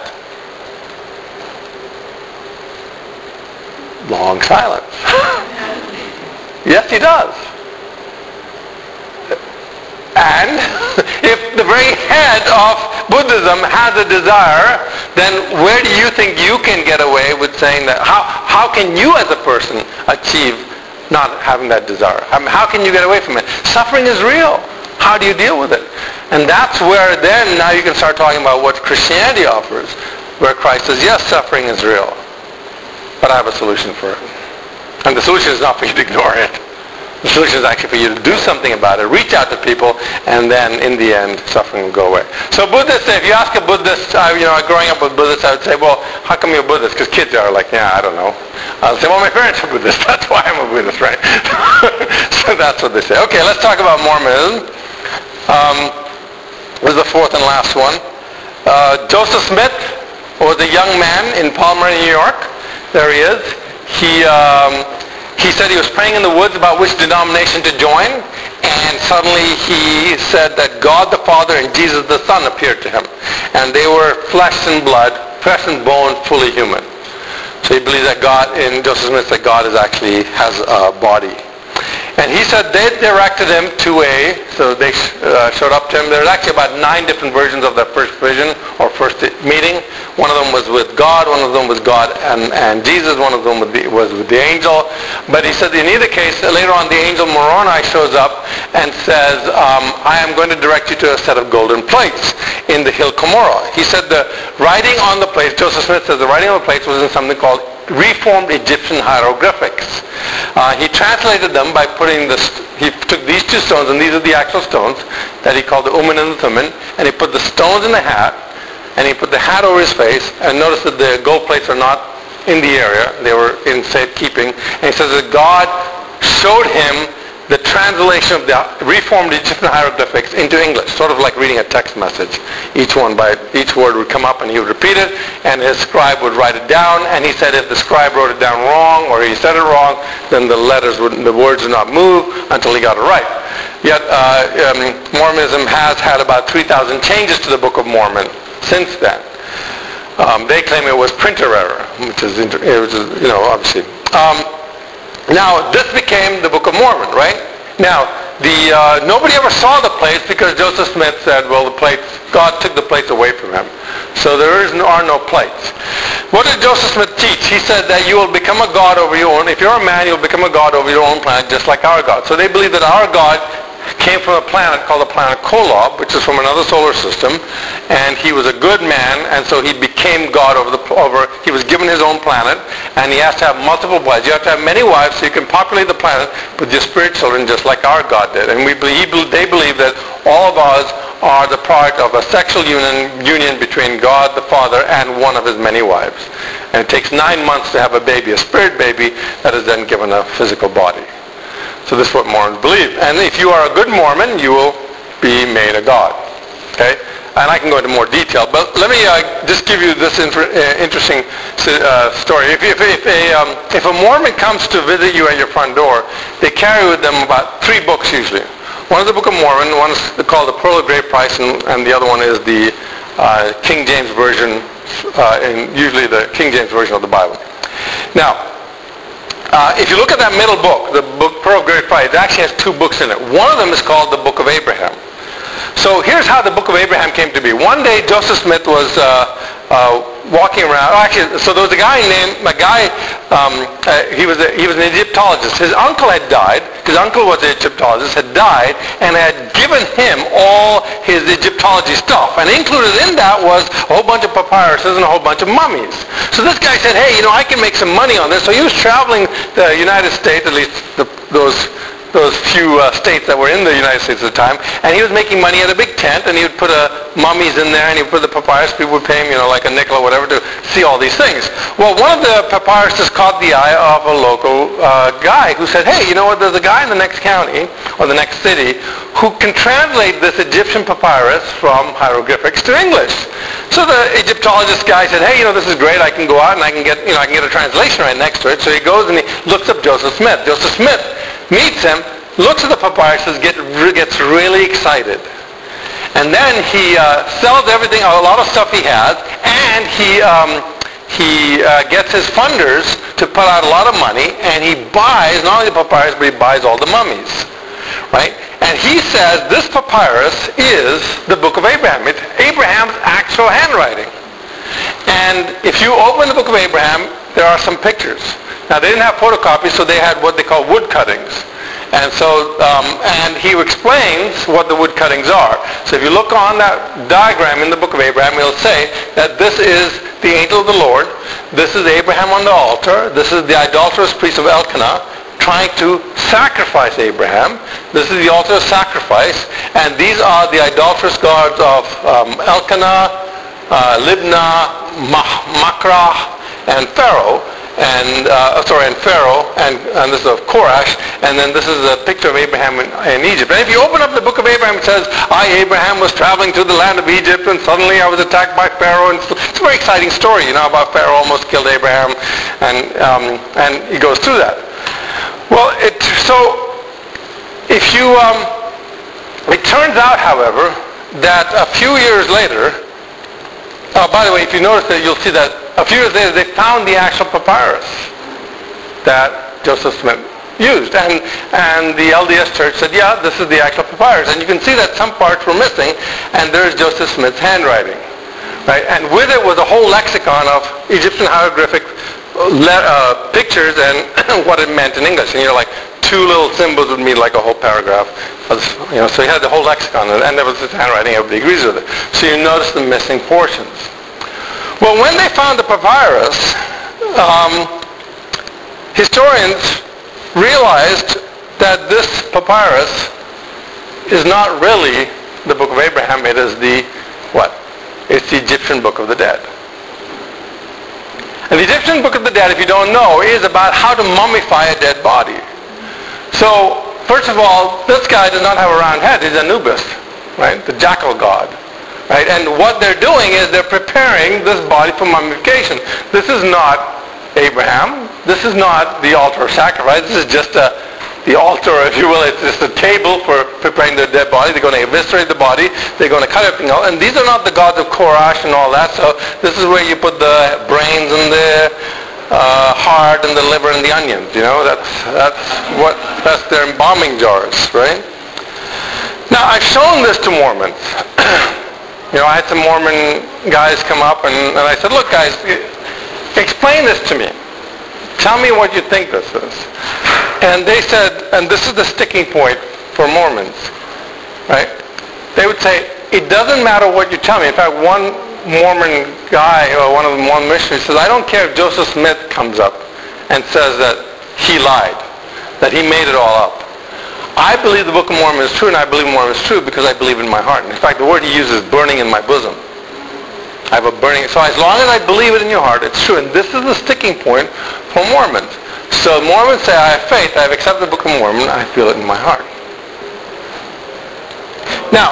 Long silence. Yes, he does. And if the very head of Buddhism has a desire, then where do you think you can get away with saying that? How, how can you as a person achieve not having that desire? I mean, how can you get away from it? Suffering is real. How do you deal with it? And that's where then now you can start talking about what Christianity offers, where Christ says, yes, suffering is real, but I have a solution for it. And the solution is not for you to ignore it. The solution is actually for you to do something about it, reach out to people, and then in the end, suffering will go away. So Buddhists, if you ask a Buddhist, uh, you know, growing up with Buddhists, I would say, well, how come you're a Buddhist? Because kids are like, yeah, I don't know. I'll say, well, my parents are Buddhists. That's why I'm a Buddhist, right? So that's what they say. Okay, let's talk about Mormonism. Um, this is the fourth and last one. Uh, Joseph Smith was a young man in Palmer, New York. There he is. He um, he said he was praying in the woods about which denomination to join, and suddenly he said that God the Father and Jesus the Son appeared to him, and they were flesh and blood, flesh and bone, fully human. So he believes that God, in Joseph Smith, that God is actually has a body. And he said they directed him to a, so they uh, showed up to him. There's actually about nine different versions of that first vision or first meeting. One of them was with God, one of them was God and, and Jesus, one of them was, the, was with the angel. But he said in either case, later on the angel Moroni shows up and says, um, I am going to direct you to a set of golden plates in the hill Cumorah. He said the writing on the plates, Joseph Smith says the writing on the plates was in something called Reformed Egyptian hieroglyphics. Uh, he translated them by putting the, st- he took these two stones, and these are the actual stones that he called the Uman and the Thummim, and he put the stones in the hat, and he put the hat over his face, and notice that the gold plates are not in the area, they were in safekeeping, and he says that God showed him the translation of the Reformed Egyptian hieroglyphics into English, sort of like reading a text message. Each one by each word would come up and he would repeat it, and his scribe would write it down, and he said if the scribe wrote it down wrong or he said it wrong, then the letters would, the words would not move until he got it right. Yet uh, um, Mormonism has had about three thousand changes to the Book of Mormon since then. Um, they claim it was printer error, which is, inter- which is you know, obviously. Um, Now, this became the Book of Mormon, right? Now, the uh, nobody ever saw the plates because Joseph Smith said, well, the plates, God took the plates away from him. So there is no, are no plates. What did Joseph Smith teach? He said that you will become a god over your own. If you're a man, you'll become a god over your own planet, just like our God. So they believe that our God came from a planet called the planet Kolob, which is from another solar system, and he was a good man, and so he became God over the over. He was given his own planet, and he has to have multiple wives. You have to have many wives so you can populate the planet with your spirit children, just like our God did. And we believe they believe that all of us are the product of a sexual union union between God the Father and one of his many wives. And it takes nine months to have a baby, a spirit baby, that is then given a physical body. So this is what Mormons believe. And if you are a good Mormon, you will be made a god. Okay? And I can go into more detail, but let me uh, just give you this inter- uh, interesting uh, story. If, if, if, a, um, if a Mormon comes to visit you at your front door, they carry with them about three books usually. One is the Book of Mormon, one is called the Pearl of Great Price, and, and the other one is the uh, King James Version, uh, and usually the King James Version of the Bible. Now, Uh, if you look at that middle book, the book Pearl of Great Price, it actually has two books in it. One of them is called the Book of Abraham. So here's how the Book of Abraham came to be. One day, Joseph Smith was uh, uh, walking around. Oh, actually, so there was a guy named a guy. Um, uh, he was a, he was an Egyptologist. His uncle had died. His uncle was an Egyptologist. Had died and had given him all his Egyptology stuff. And included in that was a whole bunch of papyruses and a whole bunch of mummies. So this guy said, "Hey, you know, I can make some money on this." So he was traveling the United States, at least the, those. those few uh, states that were in the United States at the time, and he was making money at a big tent, and he would put uh, mummies in there, and he would put the papyrus. People would pay him, you know, like a nickel or whatever to see all these things. Well, one of the papyruses caught the eye of a local uh, guy who said, "Hey, you know what, there's a guy in the next county, or the next city, who can translate this Egyptian papyrus from hieroglyphics to English." So the Egyptologist guy said, "Hey, you know, this is great. I can go out and I can get, you know, I can get a translation right next to it." So he goes and he looks up Joseph Smith. Joseph Smith meets him, looks at the papyruses, get, gets really excited. And then he uh, sells everything, a lot of stuff he has, and he um, he uh, gets his funders to put out a lot of money, and he buys not only the papyrus, but he buys all the mummies. Right? And he says this papyrus is the Book of Abraham. It's Abraham's actual handwriting. And if you open the Book of Abraham, there are some pictures. Now, they didn't have photocopies, so they had what they call wood cuttings. And so, um, and he explains what the wood cuttings are. So if you look on that diagram in the Book of Abraham, it'll say that this is the angel of the Lord, this is Abraham on the altar, this is the idolatrous priest of Elkanah trying to sacrifice Abraham, this is the altar of sacrifice, and these are the idolatrous gods of um, Elkanah, uh, Libnah, Mah- Makrah, and Pharaoh. and uh, sorry, and Pharaoh, and, and this is of Korash, and then this is a picture of Abraham in, in Egypt. And if you open up the book of Abraham, it says, "I, Abraham, was traveling through the land of Egypt, and suddenly I was attacked by Pharaoh." And it's a very exciting story, you know, about Pharaoh almost killed Abraham, and um, and he goes through that. Well, it so if you um, it turns out, however, that a few years later. Oh, by the way, if you notice that, you'll see that a few years later they found the actual papyrus that Joseph Smith used. And, and the L D S Church said, yeah, this is the actual papyrus. And you can see that some parts were missing, and there's Joseph Smith's handwriting. Right? And with it was a whole lexicon of Egyptian hieroglyphic le- uh, pictures and what it meant in English. And you're like, two little symbols would mean like a whole paragraph. You know, so he had the whole lexicon, and there was his handwriting. Everybody agrees with it. So you notice the missing portions. Well, when they found the papyrus, um, historians realized that this papyrus is not really the Book of Abraham. It is the what? It's the Egyptian Book of the Dead. And the Egyptian Book of the Dead, if you don't know, is about how to mummify a dead body. So, first of all, this guy does not have a round head. He's Anubis, right? The jackal god. Right? And what they're doing is they're preparing this body for mummification. This is not Abraham. This is not the altar of sacrifice. This is just a, the altar, if you will. It's just a table for preparing the dead body. They're going to eviscerate the body. They're going to cut everything out. And these are not the gods of Korash and all that. So this is where you put the brains and the uh, heart and the liver and the onions. You know, that's that's what that's their embalming jars, right? Now I've shown this to Mormons. You know, I had some Mormon guys come up, and, and I said, "Look, guys, explain this to me. Tell me what you think this is." And they said, and this is the sticking point for Mormons, right? They would say, "It doesn't matter what you tell me." In fact, one Mormon guy, or one of the Mormon missionaries, says, "I don't care if Joseph Smith comes up and says that he lied, that he made it all up. I believe the Book of Mormon is true, and I believe Mormon is true because I believe in my heart." In fact, the word he uses is burning in my bosom. I have a burning. So as long as I believe it in your heart, it's true. And this is the sticking point for Mormons. So Mormons say, "I have faith. I have accepted the Book of Mormon. I feel it in my heart." Now,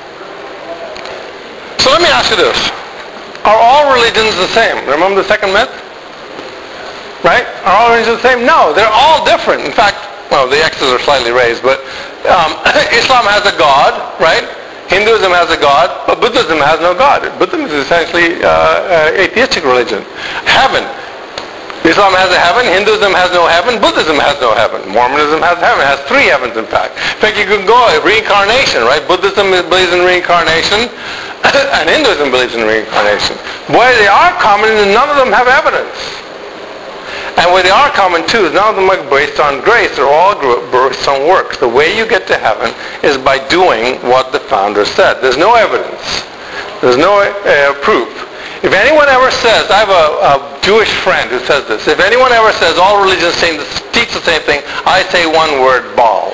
so let me ask you this. Are all religions the same? Remember the second myth? Right? Are all religions the same? No, they're all different. In fact, well, the X's are slightly raised, but um, Islam has a God, right? Hinduism has a God, but Buddhism has no God. Buddhism is essentially uh, uh, atheistic religion. Heaven. Islam has a heaven, Hinduism has no heaven, Buddhism has no heaven, Mormonism has heaven, it has three heavens in fact. In fact, you can go reincarnation, right? Buddhism believes in reincarnation, and Hinduism believes in reincarnation. Where they are common, none of them have evidence. And where they are common too, none of them are based on grace, they're all based on works. The way you get to heaven is by doing what the founder said. There's no evidence. There's no uh, proof. If anyone ever says, I have a, a Jewish friend who says this, if anyone ever says all religions teach the same thing, I say one word, Baal.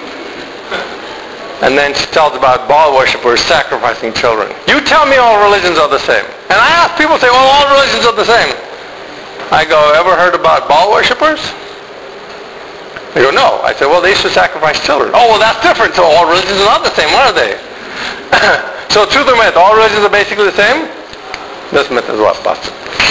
And then she tells about Baal worshippers sacrificing children. You tell me all religions are the same. And I ask people, say, well, all religions are the same. I go, ever heard about Baal worshippers? They go, no. I say, well, they used to sacrifice children. Oh, well, that's different. So all religions are not the same, are they? So truth or myth, all religions are basically the same? This myth is what busted.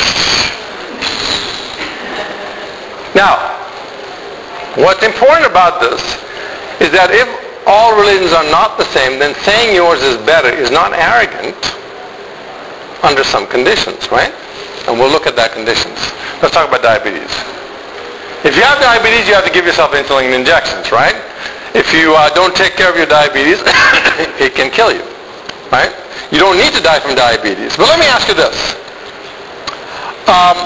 Now, what's important about this is that if all religions are not the same, then saying yours is better is not arrogant under some conditions, right? And we'll look at that conditions. Let's talk about diabetes. If you have diabetes, you have to give yourself insulin injections, right? If you uh, don't take care of your diabetes, it can kill you, right? You don't need to die from diabetes. But let me ask you this. Um,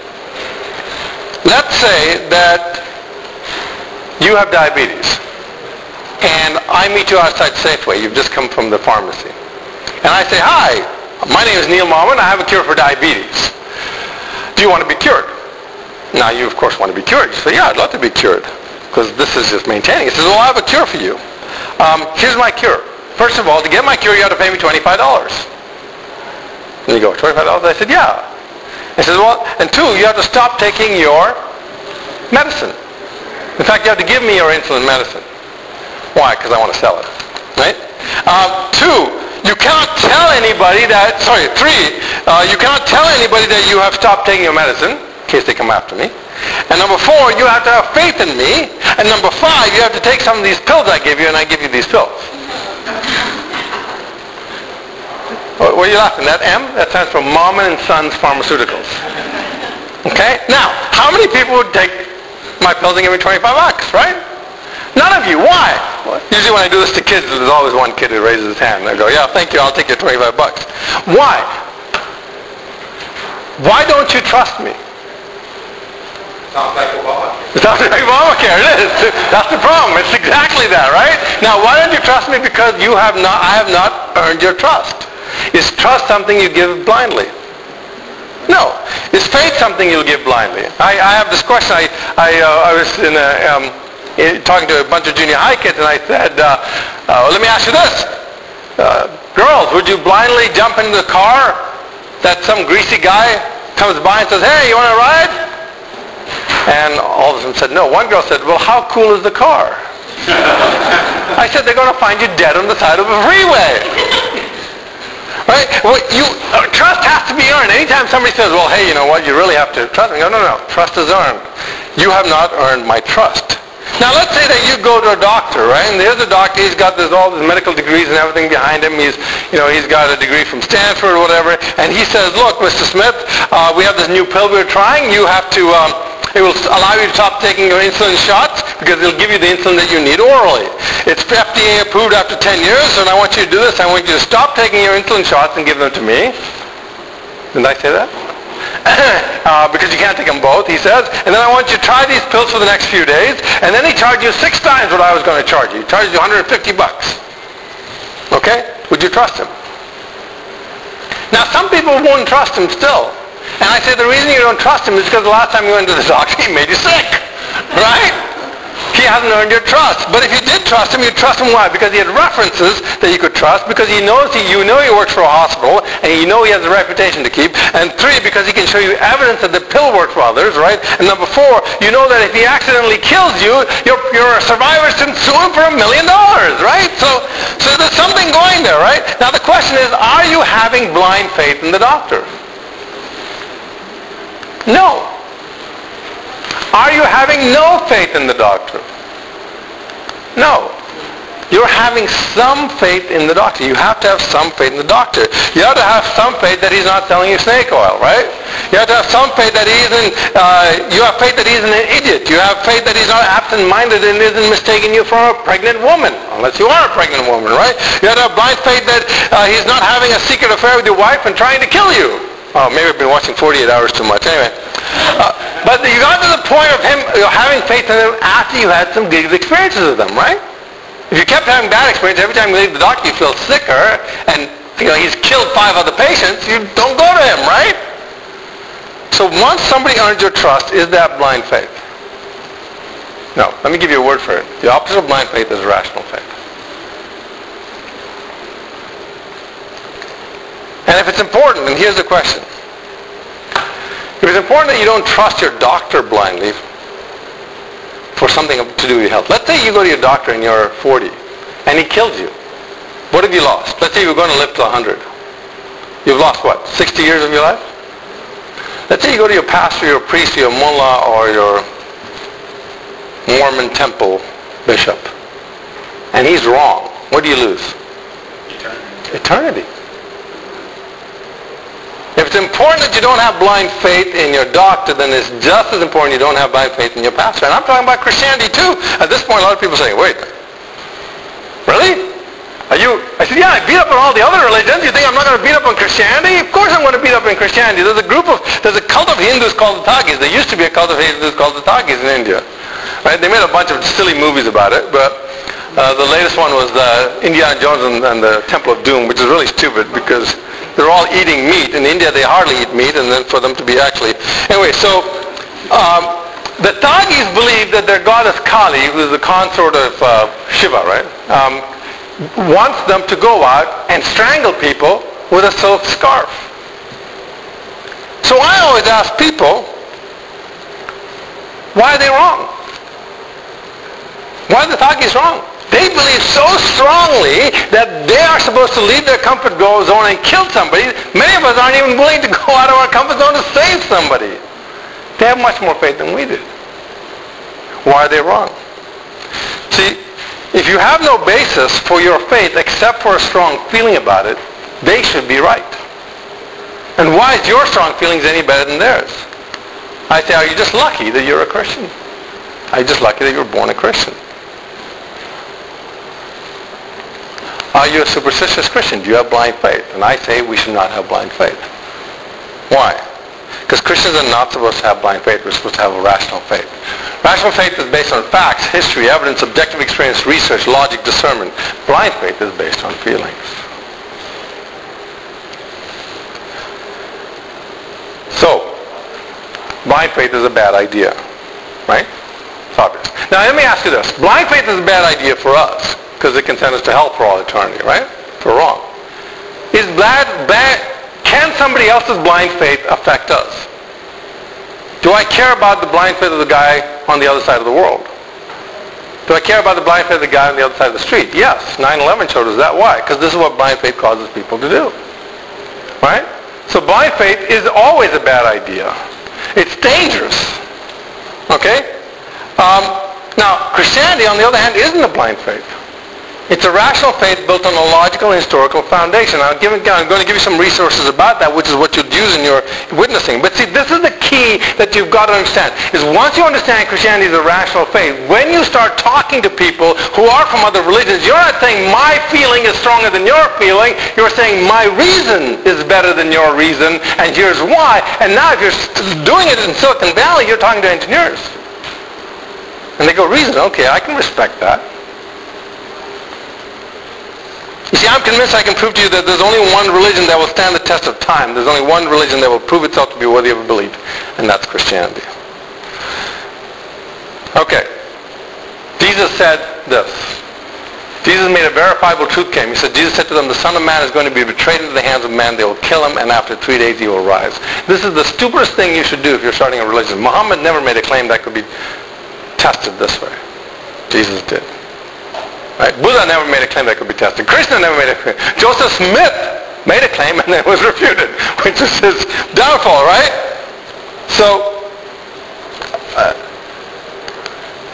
let's say that you have diabetes, and I meet you outside Safeway. You've just come from the pharmacy. And I say, hi, my name is Neil Malman. I have a cure for diabetes. Do you want to be cured? Now, you, of course, want to be cured. You say, yeah, I'd love to be cured, because this is just maintaining. He says, well, I have a cure for you. Um, here's my cure. First of all, to get my cure, you have to pay me twenty-five dollars. And you go, twenty-five dollars? I said, yeah. He says, well, and two, you have to stop taking your medicine. In fact, you have to give me your insulin medicine. Why? Because I want to sell it, right? Um, two, you cannot tell anybody that, sorry, three, uh, you cannot tell anybody that you have stopped taking your medicine, in case they come after me. And number four, you have to have faith in me. And number five, you have to take some of these pills I give you, and I give you these pills. What are you laughing at? That M? That stands for Malman and Sons Pharmaceuticals. Okay? Now, how many people would take my pills and give me twenty-five bucks, right? None of you. Why? Usually when I do this to kids, there's always one kid who raises his hand. I go, yeah, thank you, I'll take your twenty-five bucks. Why? Why don't you trust me? Sounds like Obamacare. It sounds like Obamacare. It is. That's the problem. It's exactly that, right? Now, why don't you trust me? Because you have not, I have not earned your trust. Is trust something you give blindly? No. Is faith something you'll give blindly? I, I have this question. I, I, uh, I was in a, um, in, talking to a bunch of junior high kids, and I said, uh, uh, let me ask you this. Uh, girls, would you blindly jump into the car that some greasy guy comes by and says, hey, you want to ride? And all of them said no. One girl said, well, how cool is the car? I said, they're going to find you dead on the side of a freeway. Right? Well, you, uh, trust has to be earned. Anytime somebody says, well, hey, you know what, you really have to trust me. No, no, no. Trust is earned. You have not earned my trust. Now, let's say that you go to a doctor, right? And there's a doctor. He's got this, all these medical degrees and everything behind him. He's, you know, he's got a degree from Stanford or whatever. And he says, look, Mister Smith, uh, we have this new pill we're trying. You have to... Um, It will allow you to stop taking your insulin shots because it'll give you the insulin that you need orally. It's F D A approved after ten years, and I want you to do this. I want you to stop taking your insulin shots and give them to me. Didn't I say that? uh, because you can't take them both, he says. And then I want you to try these pills for the next few days. And then he charged you six times what I was going to charge you. He charged you one hundred fifty bucks. Okay? Would you trust him? Now, some people won't trust him still. And I say the reason you don't trust him is because the last time you went to the doctor, he made you sick. Right? He hasn't earned your trust. But if you did trust him, you'd trust him why? Because he had references that you could trust, because he knows he, you know he works for a hospital, and you know he has a reputation to keep. And three, because he can show you evidence that the pill works for others, right? And number four, you know that if he accidentally kills you, your, your survivors can sue him for a million dollars, right? So, so there's something going there, right? Now the question is, are you having blind faith in the doctor? No. Are you having no faith in the doctor? No. you're having some faith in the doctor. You have to have some faith in the doctor. You have to have some faith that he's not selling you snake oil, right? You have to have some faith that he isn't, uh, you have faith that he isn't an idiot. You have faith that he's not absent-minded and isn't mistaking you for a pregnant woman, unless you are a pregnant woman, right? You have to have blind faith that uh, he's not having a secret affair with your wife and trying to kill you. Oh, maybe I've been watching forty-eight hours too much. Anyway. Uh, but you got to the point of him you know, having faith in him after you had some good experiences with him, right? If you kept having bad experience, every time you leave the doctor you feel sicker, and you know he's killed five other patients, you don't go to him, right? So once somebody earns your trust, is that blind faith? No. Let me give you a word for it. The opposite of blind faith is rational faith. And if it's important, and here's the question. If it's important that you don't trust your doctor blindly for something to do with your health. Let's say you go to your doctor and you're forty, and he kills you. What have you lost? Let's say you were going to live to one hundred. You've lost what? sixty years of your life? Let's say you go to your pastor, your priest, your mullah, or your Mormon temple bishop, and he's wrong. What do you lose? Eternity. Eternity. If it's important that you don't have blind faith in your doctor, then it's just as important you don't have blind faith in your pastor. And I'm talking about Christianity too. At this point, a lot of people say, wait, really? Are you? I said, yeah, I beat up on all the other religions. You think I'm not going to beat up on Christianity? Of course I'm going to beat up on Christianity. There's a group of, there's a cult of Hindus called the Thagis. There used to be a cult of Hindus called the Thagis in India. Right? They made a bunch of silly movies about it, but uh, the latest one was uh, Indiana Jones and, and the Temple of Doom, which is really stupid because they're all eating meat. In India, they hardly eat meat, and then for them to be actually... Anyway, so um, the Thagis believe that their goddess Kali, who is the consort of uh, Shiva, right, um, wants them to go out and strangle people with a silk scarf. So I always ask people, why are they wrong? Why are the Thagis wrong? They believe so strongly that they are supposed to leave their comfort zone and kill somebody. Many of us aren't even willing to go out of our comfort zone to save somebody. They have much more faith than we do. Why are they wrong? See, if you have no basis for your faith except for a strong feeling about it, they should be right. And why is your strong feelings any better than theirs? I say, are you just lucky that you're a Christian? Are you just lucky that you were born a Christian? Are you a superstitious Christian? Do you have blind faith? And I say we should not have blind faith. Why? Because Christians are not supposed to have blind faith. We're supposed to have a rational faith. Rational faith is based on facts, history, evidence, objective experience, research, logic, discernment. Blind faith is based on feelings. So, blind faith is a bad idea. Right? It's obvious. Now let me ask you this. Blind faith is a bad idea for us because it can send us to hell for all eternity, right? For wrong. Is bad, bad, can somebody else's blind faith affect us? Do I care about the blind faith of the guy on the other side of the world? Do I care about the blind faith of the guy on the other side of the street? Yes. nine eleven showed us that. Why? Because this is what blind faith causes people to do. Right? So blind faith is always a bad idea. It's dangerous. Okay? Um, now, Christianity, on the other hand, isn't a blind faith. It's a rational faith built on a logical and historical foundation. I'm, giving, I'm going to give you some resources about that, which is what you'd use in your witnessing. But see, this is the key that you've got to understand, is once you understand Christianity is a rational faith, when you start talking to people who are from other religions, you're not saying my feeling is stronger than your feeling. You're saying my reason is better than your reason, and here's why. And now if you're doing it in Silicon Valley, you're talking to engineers. And they go, reason, okay, I can respect that. You see, I'm convinced I can prove to you that there's only one religion that will stand the test of time. There's only one religion that will prove itself to be worthy of a belief, and that's Christianity. Okay. Jesus said this. Jesus made a verifiable truth claim. He said, Jesus said to them, the Son of Man is going to be betrayed into the hands of man. They will kill him, and after three days he will rise. This is the stupidest thing you should do if you're starting a religion. Muhammad never made a claim that could be tested this way. Jesus did. Right? Buddha never made a claim that could be tested. Krishna never made a claim. Joseph Smith made a claim and then was refuted, which is his downfall, right? So, uh,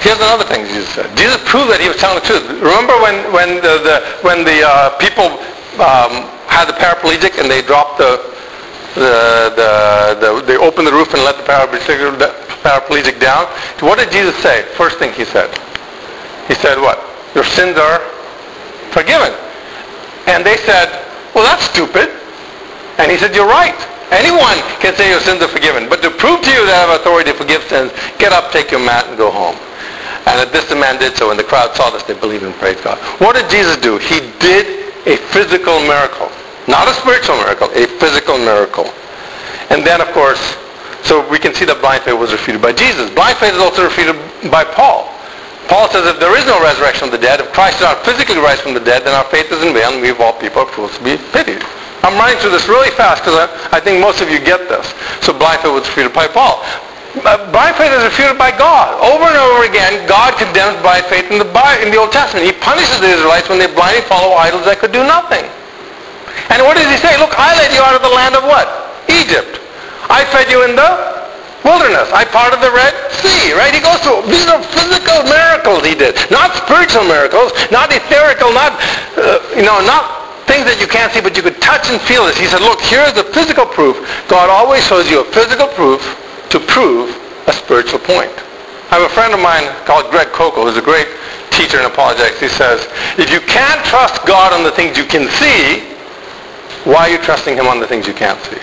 Here's another thing Jesus said. Jesus proved that he was telling the truth. Remember when, when the, the, when the uh, people um, had the paraplegic and they dropped the, the, the, the, they opened the roof and let the paraplegic, the paraplegic down? What did Jesus say? First thing he said. He said what? Your sins are forgiven. And they said, well, that's stupid. And he said, you're right. Anyone can say your sins are forgiven. But to prove to you that I have authority to forgive sins, get up, take your mat, and go home. And at this the man did so. When the crowd saw this, they believed and praised God. What did Jesus do? He did a physical miracle. Not a spiritual miracle, a physical miracle. And then, of course, so we can see that blind faith was refuted by Jesus. Blind faith is also refuted by Paul. Paul says if there is no resurrection of the dead, if Christ did not physically rise from the dead, then our faith is in vain, and we of all people are fools to be pitied. I'm running through this really fast because I, I think most of you get this. So blind faith was refuted by Paul. Uh, blind faith is refuted by God. Over and over again, God condemns blind faith in the, in the Old Testament. He punishes the Israelites when they blindly follow idols that could do nothing. And what does he say? Look, I led you out of the land of what? Egypt. I fed you in the wilderness. I parted the Red Sea, right? He goes through, these are physical miracles he did. Not spiritual miracles, not etherical, not, uh, you know, not things that you can't see, but you could touch and feel this. He said, look, here's the physical proof. God always shows you a physical proof to prove a spiritual point. I have a friend of mine called Greg Coco, who's a great teacher in apologetics. He says, if you can't trust God on the things you can see, why are you trusting him on the things you can't see?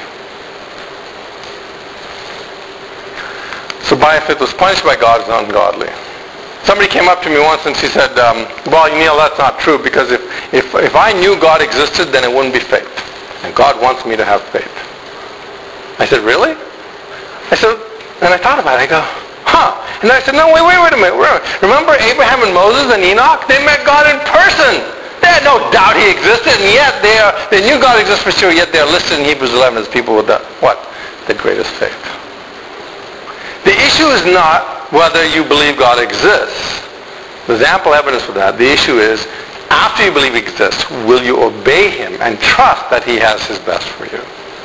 So blind faith was punished by God as ungodly. Somebody came up to me once and she said, um, well, Neil, that's not true, because if, if, if I knew God existed, then it wouldn't be faith. And God wants me to have faith. I said, really? I said, and I thought about it. I go, huh. And I said, no, wait, wait, wait a minute. Remember Abraham and Moses and Enoch? They met God in person. They had no doubt he existed, and yet they, are, they knew God exists for sure, yet they're listed in Hebrews eleven as people with the, what? The greatest faith. The issue is not whether you believe God exists. There's ample evidence for that. The issue is, after you believe he exists, will you obey him and trust that he has his best for you?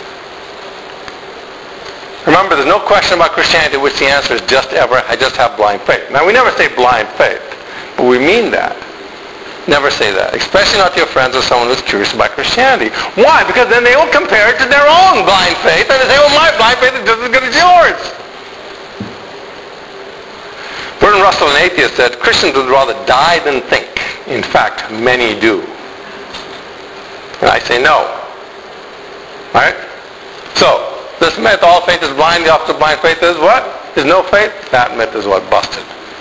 Remember, there's no question about Christianity which the answer is just ever, I just have blind faith. Now, we never say blind faith, but we mean that. Never say that, especially not to your friends or someone who's curious about Christianity. Why? Because then they will compare it to their own blind faith, and they say, well, my blind faith is just as good as yours. Bertrand Russell, an atheist, said, Christians would rather die than think. In fact, many do. And I say no. All right? So, this myth, all faith is blind, the opposite of blind faith is what? Is no faith? That myth is what? Busted.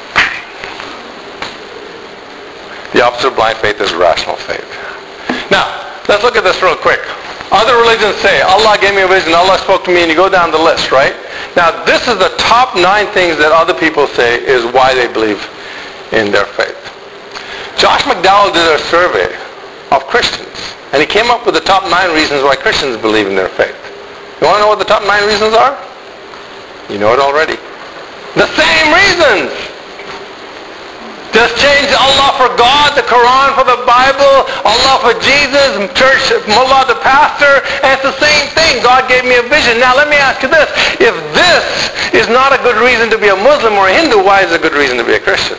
The opposite of blind faith is rational faith. Now, let's look at this real quick. Other religions say, Allah gave me a vision, Allah spoke to me, and you go down the list, right? Now, this is the top nine things that other people say is why they believe in their faith. Josh McDowell did a survey of Christians, and he came up with the top nine reasons why Christians believe in their faith. You want to know what the top nine reasons are? You know it already. The same reasons! Just change Allah for God, the Quran for the Bible, Allah for Jesus, church, mullah the pastor, and it's the same thing. God gave me a vision. Now let me ask you this. If this is not a good reason to be a Muslim or a Hindu, why is it a good reason to be a Christian?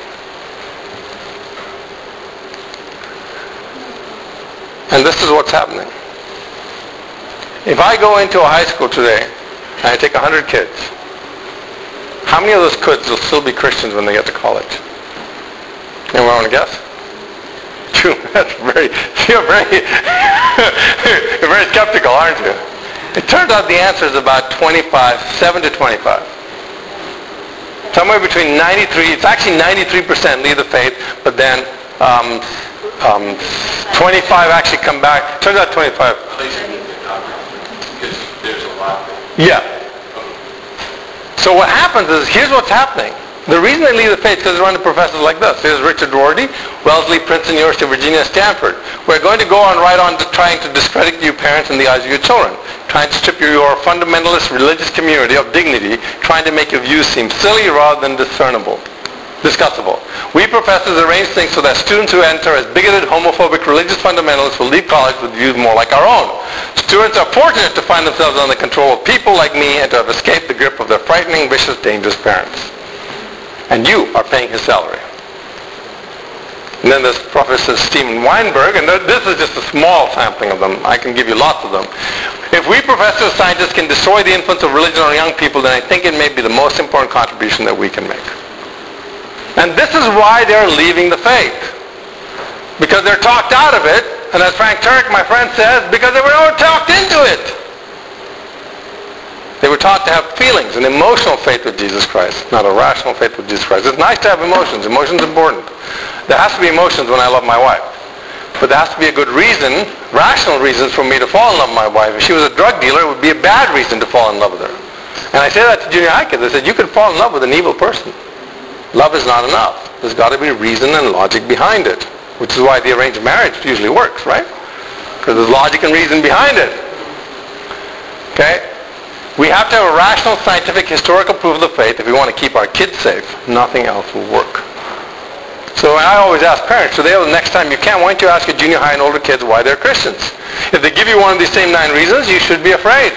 And this is what's happening. If I go into a high school today and I take one hundred kids, how many of those kids will still be Christians when they get to college? Anyone want to guess? Two. That's very, you're very, you're very skeptical, aren't you? It turns out the answer is about twenty-five, seven to twenty-five. Somewhere between ninety-three, it's actually ninety-three percent leave the faith, but then um, um, twenty-five actually come back. Turns out twenty-five. Because there's a lot. Yeah. So what happens is, here's what's happening. The reason they leave the faith is because they run into professors like this. Here's Richard Rorty, Wellesley, Princeton, University of Virginia, Stanford. We're going to go on right on to trying to discredit you parents in the eyes of your children, trying to strip you, your fundamentalist religious community of dignity, trying to make your views seem silly rather than discernible, discussable. We professors arrange things so that students who enter as bigoted, homophobic, religious fundamentalists will leave college with views more like our own. Students are fortunate to find themselves under the control of people like me and to have escaped the grip of their frightening, vicious, dangerous parents. And you are paying his salary. And then there's Professor Steven Weinberg, and this is just a small sampling of them. I can give you lots of them. If we professors scientists can destroy the influence of religion on young people, then I think it may be the most important contribution that we can make. And this is why they're leaving the faith. Because they're talked out of it, and as Frank Turk, my friend, says, because they were all talked into it. They were taught to have feelings, an emotional faith with Jesus Christ, not a rational faith with Jesus Christ. It's nice to have emotions. Emotions are important. There has to be emotions when I love my wife. But there has to be a good reason, rational reasons for me to fall in love with my wife. If she was a drug dealer, it would be a bad reason to fall in love with her. And I say that to junior high kids. I said, you could fall in love with an evil person. Love is not enough. There's got to be reason and logic behind it, which is why the arranged marriage usually works, right? Because there's logic and reason behind it. Okay? We have to have a rational, scientific, historical proof of the faith if we want to keep our kids safe. Nothing else will work. So I always ask parents, today or the next time you can, why don't you ask your junior high and older kids why they're Christians? If they give you one of these same nine reasons, you should be afraid.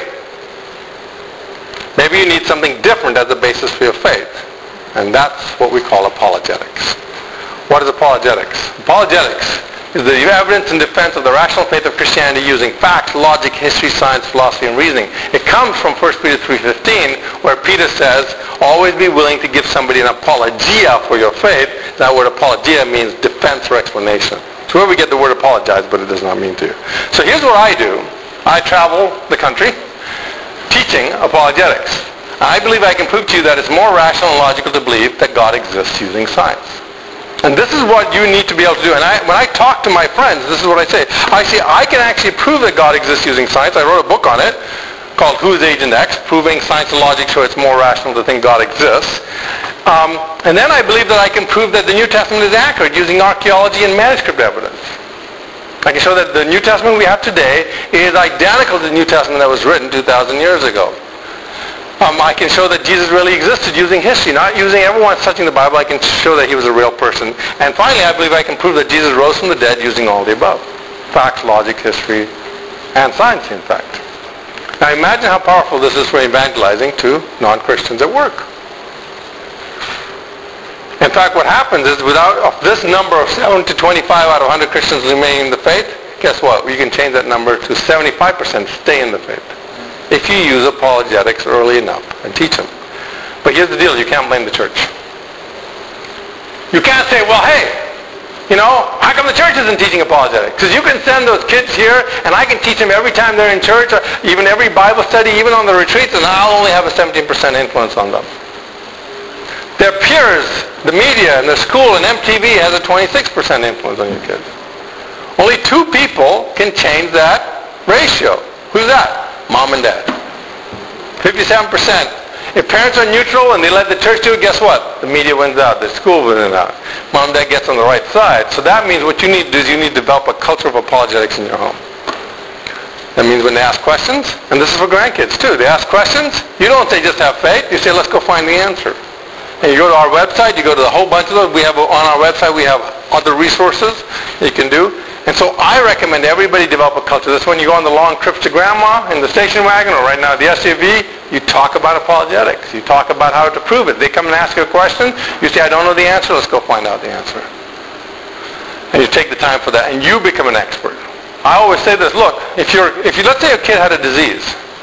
Maybe you need something different as the basis for your faith. And that's what we call apologetics. What is apologetics? Apologetics is the evidence and defense of the rational faith of Christianity using facts, logic, history, science, philosophy, and reasoning. It comes from First Peter three fifteen, where Peter says, always be willing to give somebody an apologia for your faith. That word apologia means defense or explanation. It's where we get the word apologize, but it does not mean to. So here's what I do. I travel the country teaching apologetics. I believe I can prove to you that it's more rational and logical to believe that God exists using science. And this is what you need to be able to do. And I, when I talk to my friends, this is what I say. I say, I can actually prove that God exists using science. I wrote a book on it called Who's Agent X? Proving Science and Logic show it's more rational to think God exists. Um, and then I believe that I can prove that the New Testament is accurate using archaeology and manuscript evidence. I can show that the New Testament we have today is identical to the New Testament that was written two thousand years ago. Um, I can show that Jesus really existed using history, not using everyone touching the Bible. I can show that he was a real person. And finally, I believe I can prove that Jesus rose from the dead using all the above. Facts, logic, history, and science, in fact. Now imagine how powerful this is for evangelizing to non-Christians at work. In fact, what happens is without this number of seven to twenty-five out of one hundred Christians remaining in the faith, guess what? You can change that number to seventy-five percent stay in the faith. If you use apologetics early enough and teach them. But here's the deal, you can't blame the church. You can't say, well, hey, you know, how come the church isn't teaching apologetics? Because you can send those kids here, and I can teach them every time they're in church, or even every Bible study, even on the retreats, and I'll only have a seventeen percent influence on them. Their peers, the media, and the school, and M T V has a twenty-six percent influence on your kids. Only two people can change that ratio. Who's that? Mom and dad. fifty-seven percent. If parents are neutral and they let the church do it, guess what? The media wins out. The school wins out. Mom and dad gets on the right side. So that means what you need to do is you need to develop a culture of apologetics in your home. That means when they ask questions, and this is for grandkids too, they ask questions, you don't say just have faith. You say let's go find the answer. And you go to our website, you go to a whole bunch of those. We have on our website, we have other resources you can do. And so I recommend everybody develop a culture. That's when you go on the long trips to grandma in the station wagon or right now the S U V, you talk about apologetics. You talk about how to prove it. They come and ask you a question. You say, I don't know the answer. Let's go find out the answer. And you take the time for that. And you become an expert. I always say this. Look, if you're, if you, let's say a kid had a disease,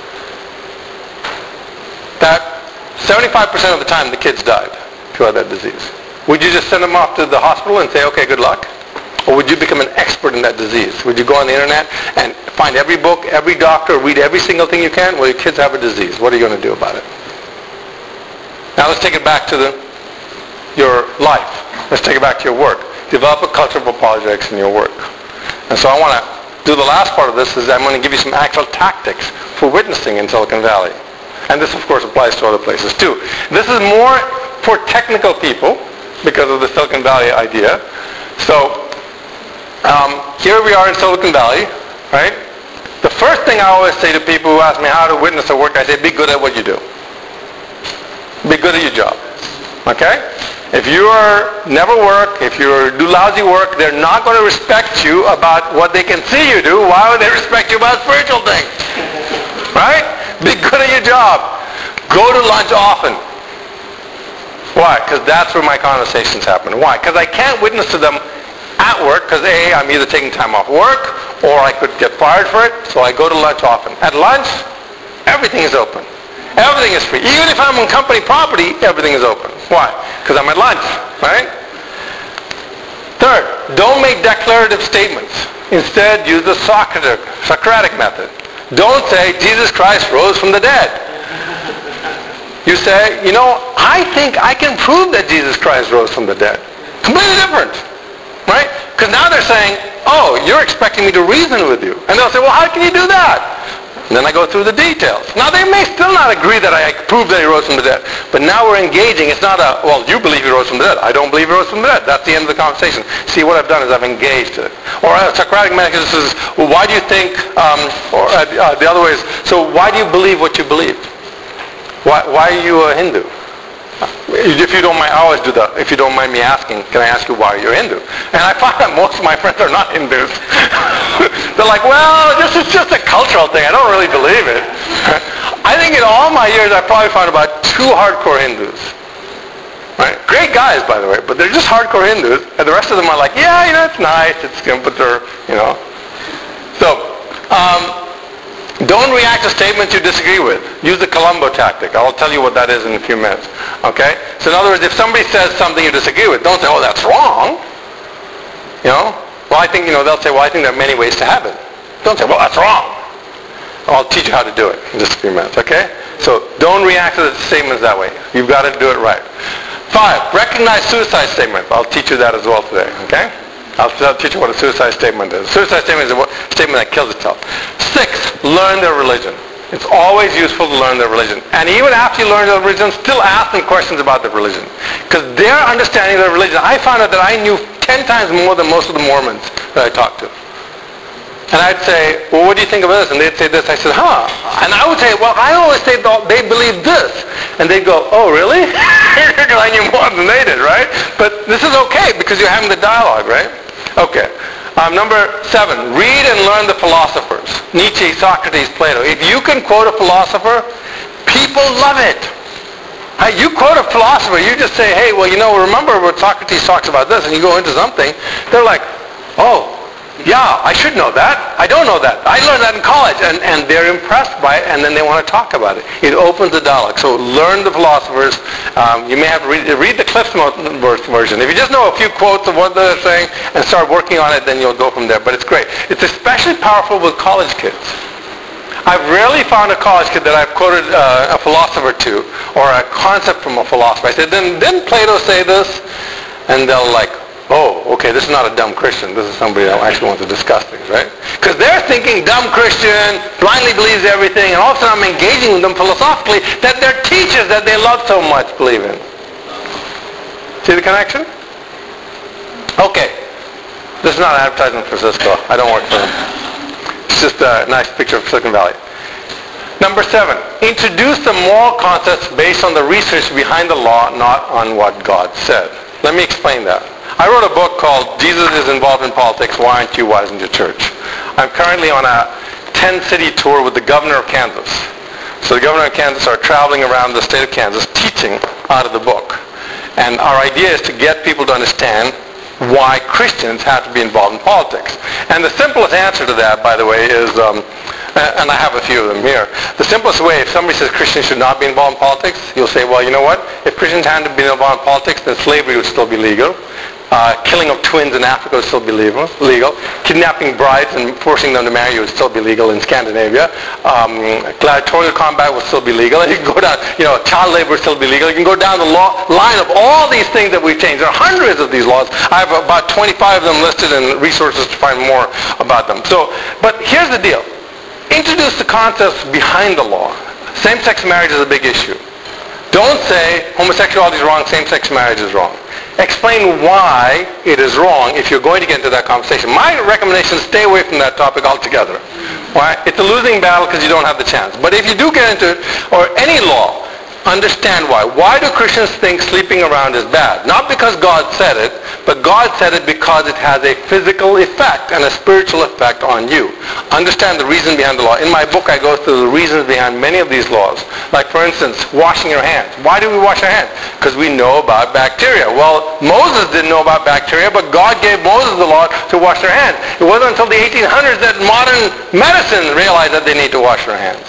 that seventy-five percent of the time the kids died who had that disease. Would you just send them off to the hospital and say, okay, good luck? Or would you become an expert in that disease? Would you go on the internet and find every book, every doctor, read every single thing you can? Well, your kids have a disease. What are you going to do about it? Now let's take it back to the, your life. Let's take it back to your work. Develop a culture of apologetics in your work. And so I want to do the last part of this is I'm going to give you some actual tactics for witnessing in Silicon Valley. And this, of course, applies to other places too. This is more for technical people because of the Silicon Valley idea. So Um, here we are in Silicon Valley, right? The first thing I always say to people who ask me how to witness at work, I say, be good at what you do. Be good at your job, okay? If you are never work, if you do lousy work, they're not going to respect you about what they can see you do. Why would they respect you about spiritual things? Right? Be good at your job. Go to lunch often. Why? Because that's where my conversations happen. Why? Because I can't witness to them at work because A, I'm either taking time off work or I could get fired for it, so I go to lunch often. At lunch, everything is open. Everything is free. Even if I'm on company property, everything is open. Why? Because I'm at lunch, right? Third, don't make declarative statements. Instead, use the Socratic, Socratic method. Don't say, Jesus Christ rose from the dead. You say, you know, I think I can prove that Jesus Christ rose from the dead. Completely different, right? Because now they're saying, oh, you're expecting me to reason with you. And they'll say, well, how can you do that? And then I go through the details. Now, they may still not agree that I proved that he rose from the dead. But now we're engaging. It's not a, well, you believe he rose from the dead. I don't believe he rose from the dead. That's the end of the conversation. See, what I've done is I've engaged it. Or a Socratic method says, well, why do you think, um, or uh, uh, the other way is, so why do you believe what you believe? Why, why are you a Hindu? If you don't mind, I always do that. If you don't mind me asking, can I ask you why you're Hindu? And I find that most of my friends are not Hindus. They're like, well, this is just a cultural thing. I don't really believe it. I think in all my years, I probably found about two hardcore Hindus. Right? Great guys, by the way, but they're just hardcore Hindus. And the rest of them are like, yeah, you know, it's nice. It's, but they're, you know. So, um, don't react to statements you disagree with. Use the Columbo tactic. I'll tell you what that is in a few minutes. Okay? So in other words, if somebody says something you disagree with, don't say, oh, that's wrong. You know? Well, I think, you know, they'll say, well, I think there are many ways to heaven. Don't say, well, that's wrong. I'll teach you how to do it in just a few minutes. Okay? So don't react to the statements that way. You've got to do it right. Five, recognize suicide statements. I'll teach you that as well today. Okay? I'll, I'll teach you what a suicide statement is. Suicide statement is a statement that kills itself. Six, learn their religion. It's always useful to learn their religion. And even after you learn their religion, still ask them questions about their religion. Because their understanding of their religion, I found out that I knew ten times more than most of the Mormons that I talked to. And I'd say, well, what do you think of this? And they'd say this. I said, huh. And I would say, well, I always say they believe this. And they'd go, oh, really? Because I knew more than they did, right? But this is okay because you're having the dialogue, right? Okay. Um, number seven, read and learn the philosophers. Nietzsche, Socrates, Plato. If you can quote a philosopher, people love it. Uh, you quote a philosopher, you just say, hey, well, you know, remember what Socrates talks about this, and you go into something, they're like, oh, yeah, I should know that. I don't know that. I learned that in college. And, and they're impressed by it, and then they want to talk about it. It opens the dialogue. So learn the philosophers. Um, you may have to read, read the Cliff's Notes version. If you just know a few quotes of what they're saying and start working on it, then you'll go from there. But it's great. It's especially powerful with college kids. I've rarely found a college kid that I've quoted uh, a philosopher to or a concept from a philosopher. I said, didn't, didn't Plato say this? And they'll like, oh, okay, this is not a dumb Christian. This is somebody that actually wants to discuss things, right? Because they're thinking dumb Christian, blindly believes everything, and all of a sudden I'm engaging with them philosophically that their teachers that they love so much believe in. See the connection? Okay. This is not an advertisement for Cisco. I don't work for them. It's just a nice picture of Silicon Valley. Number seven, introduce the moral concepts based on the research behind the law, not on what God said. Let me explain that. I wrote a book called Jesus is Involved in Politics, Why Aren't You Wise in Your Church? I'm currently on a ten-city tour with the governor of Kansas. So the governor of Kansas are traveling around the state of Kansas teaching out of the book. And our idea is to get people to understand why Christians have to be involved in politics. And the simplest answer to that, by the way, is, um, and I have a few of them here, the simplest way, if somebody says Christians should not be involved in politics, you'll say, well, you know what? If Christians hadn't been involved in politics, then slavery would still be legal. Uh, killing of twins in Africa would still be legal. legal. Kidnapping brides and forcing them to marry would still be legal in Scandinavia. Um, gladiatorial combat would still be legal. And you can go down, you know, child labor would still be legal. You can go down the law, line of all these things that we've changed. There are hundreds of these laws. I have about twenty-five of them listed and resources to find more about them. So, but here's the deal. Introduce the concepts behind the law. Same-sex marriage is a big issue. Don't say homosexuality is wrong, same-sex marriage is wrong. Explain why it is wrong if you're going to get into that conversation. My recommendation is stay away from that topic altogether. Why? It's a losing battle because you don't have the chance. But if you do get into it, or any law, understand why. Why do Christians think sleeping around is bad? Not because God said it, but God said it because it has a physical effect and a spiritual effect on you. Understand the reason behind the law. In my book, I go through the reasons behind many of these laws. Like, for instance, washing your hands. Why do we wash our hands? Because we know about bacteria. Well, Moses didn't know about bacteria, but God gave Moses the law to wash their hands. It wasn't until the eighteen hundreds that modern medicine realized that they need to wash their hands.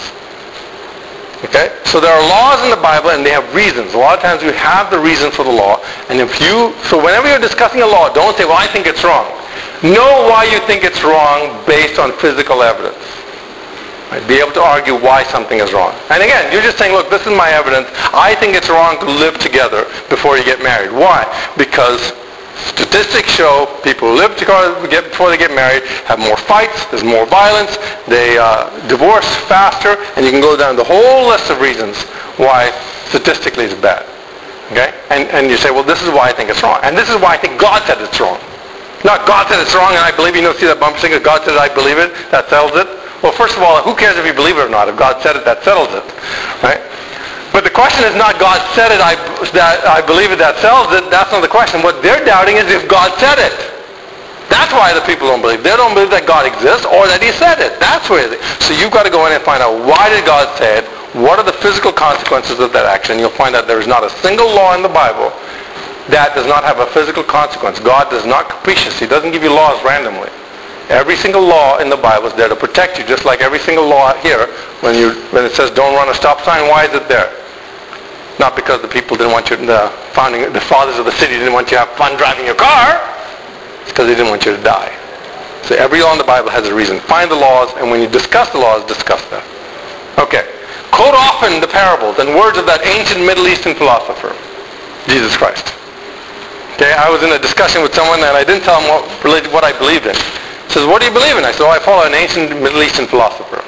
Okay? So there are laws in the Bible and they have reasons. A lot of times you have the reason for the law. And if you, so whenever you're discussing a law, don't say, well, I think it's wrong. Know why you think it's wrong based on physical evidence. Right? Be able to argue why something is wrong. And again, you're just saying, look, this is my evidence. I think it's wrong to live together before you get married. Why? Because statistics show people who live together before they get married have more fights, there's more violence, they uh, divorce faster, and you can go down the whole list of reasons why statistically it's bad. Okay? And, and you say, well, this is why I think it's wrong. And this is why I think God said it's wrong. Not God said it's wrong and I believe it. You know, see that bumper sticker, God said I believe it, that settles it. Well, first of all, who cares if you believe it or not? If God said it, that settles it. Right? But the question is not God said it, I, that I believe it, that settles it. That's not the question. What they're doubting is if God said it. That's why the people don't believe. They don't believe that God exists or that he said it. That's where they, so you've got to go in and find out, why did God say it? What are the physical consequences of that action? You'll find out there is not a single law in the Bible that does not have a physical consequence. God does not capricious. He doesn't give you laws randomly. Every single law in the Bible is there to protect you, just like every single law here. When you when it says don't run a stop sign, why is it there? Not because the people didn't want you, the founding, the fathers of the city didn't want you to have fun driving your car. It's because they didn't want you to die. So every law in the Bible has a reason. Find the laws, and when you discuss the laws, discuss them. Okay. Quote often the parables and words of that ancient Middle Eastern philosopher, Jesus Christ. Okay, I was in a discussion with someone, and I didn't tell him what, what I believed in. He says, what do you believe in? I said, oh, I follow an ancient Middle Eastern philosopher.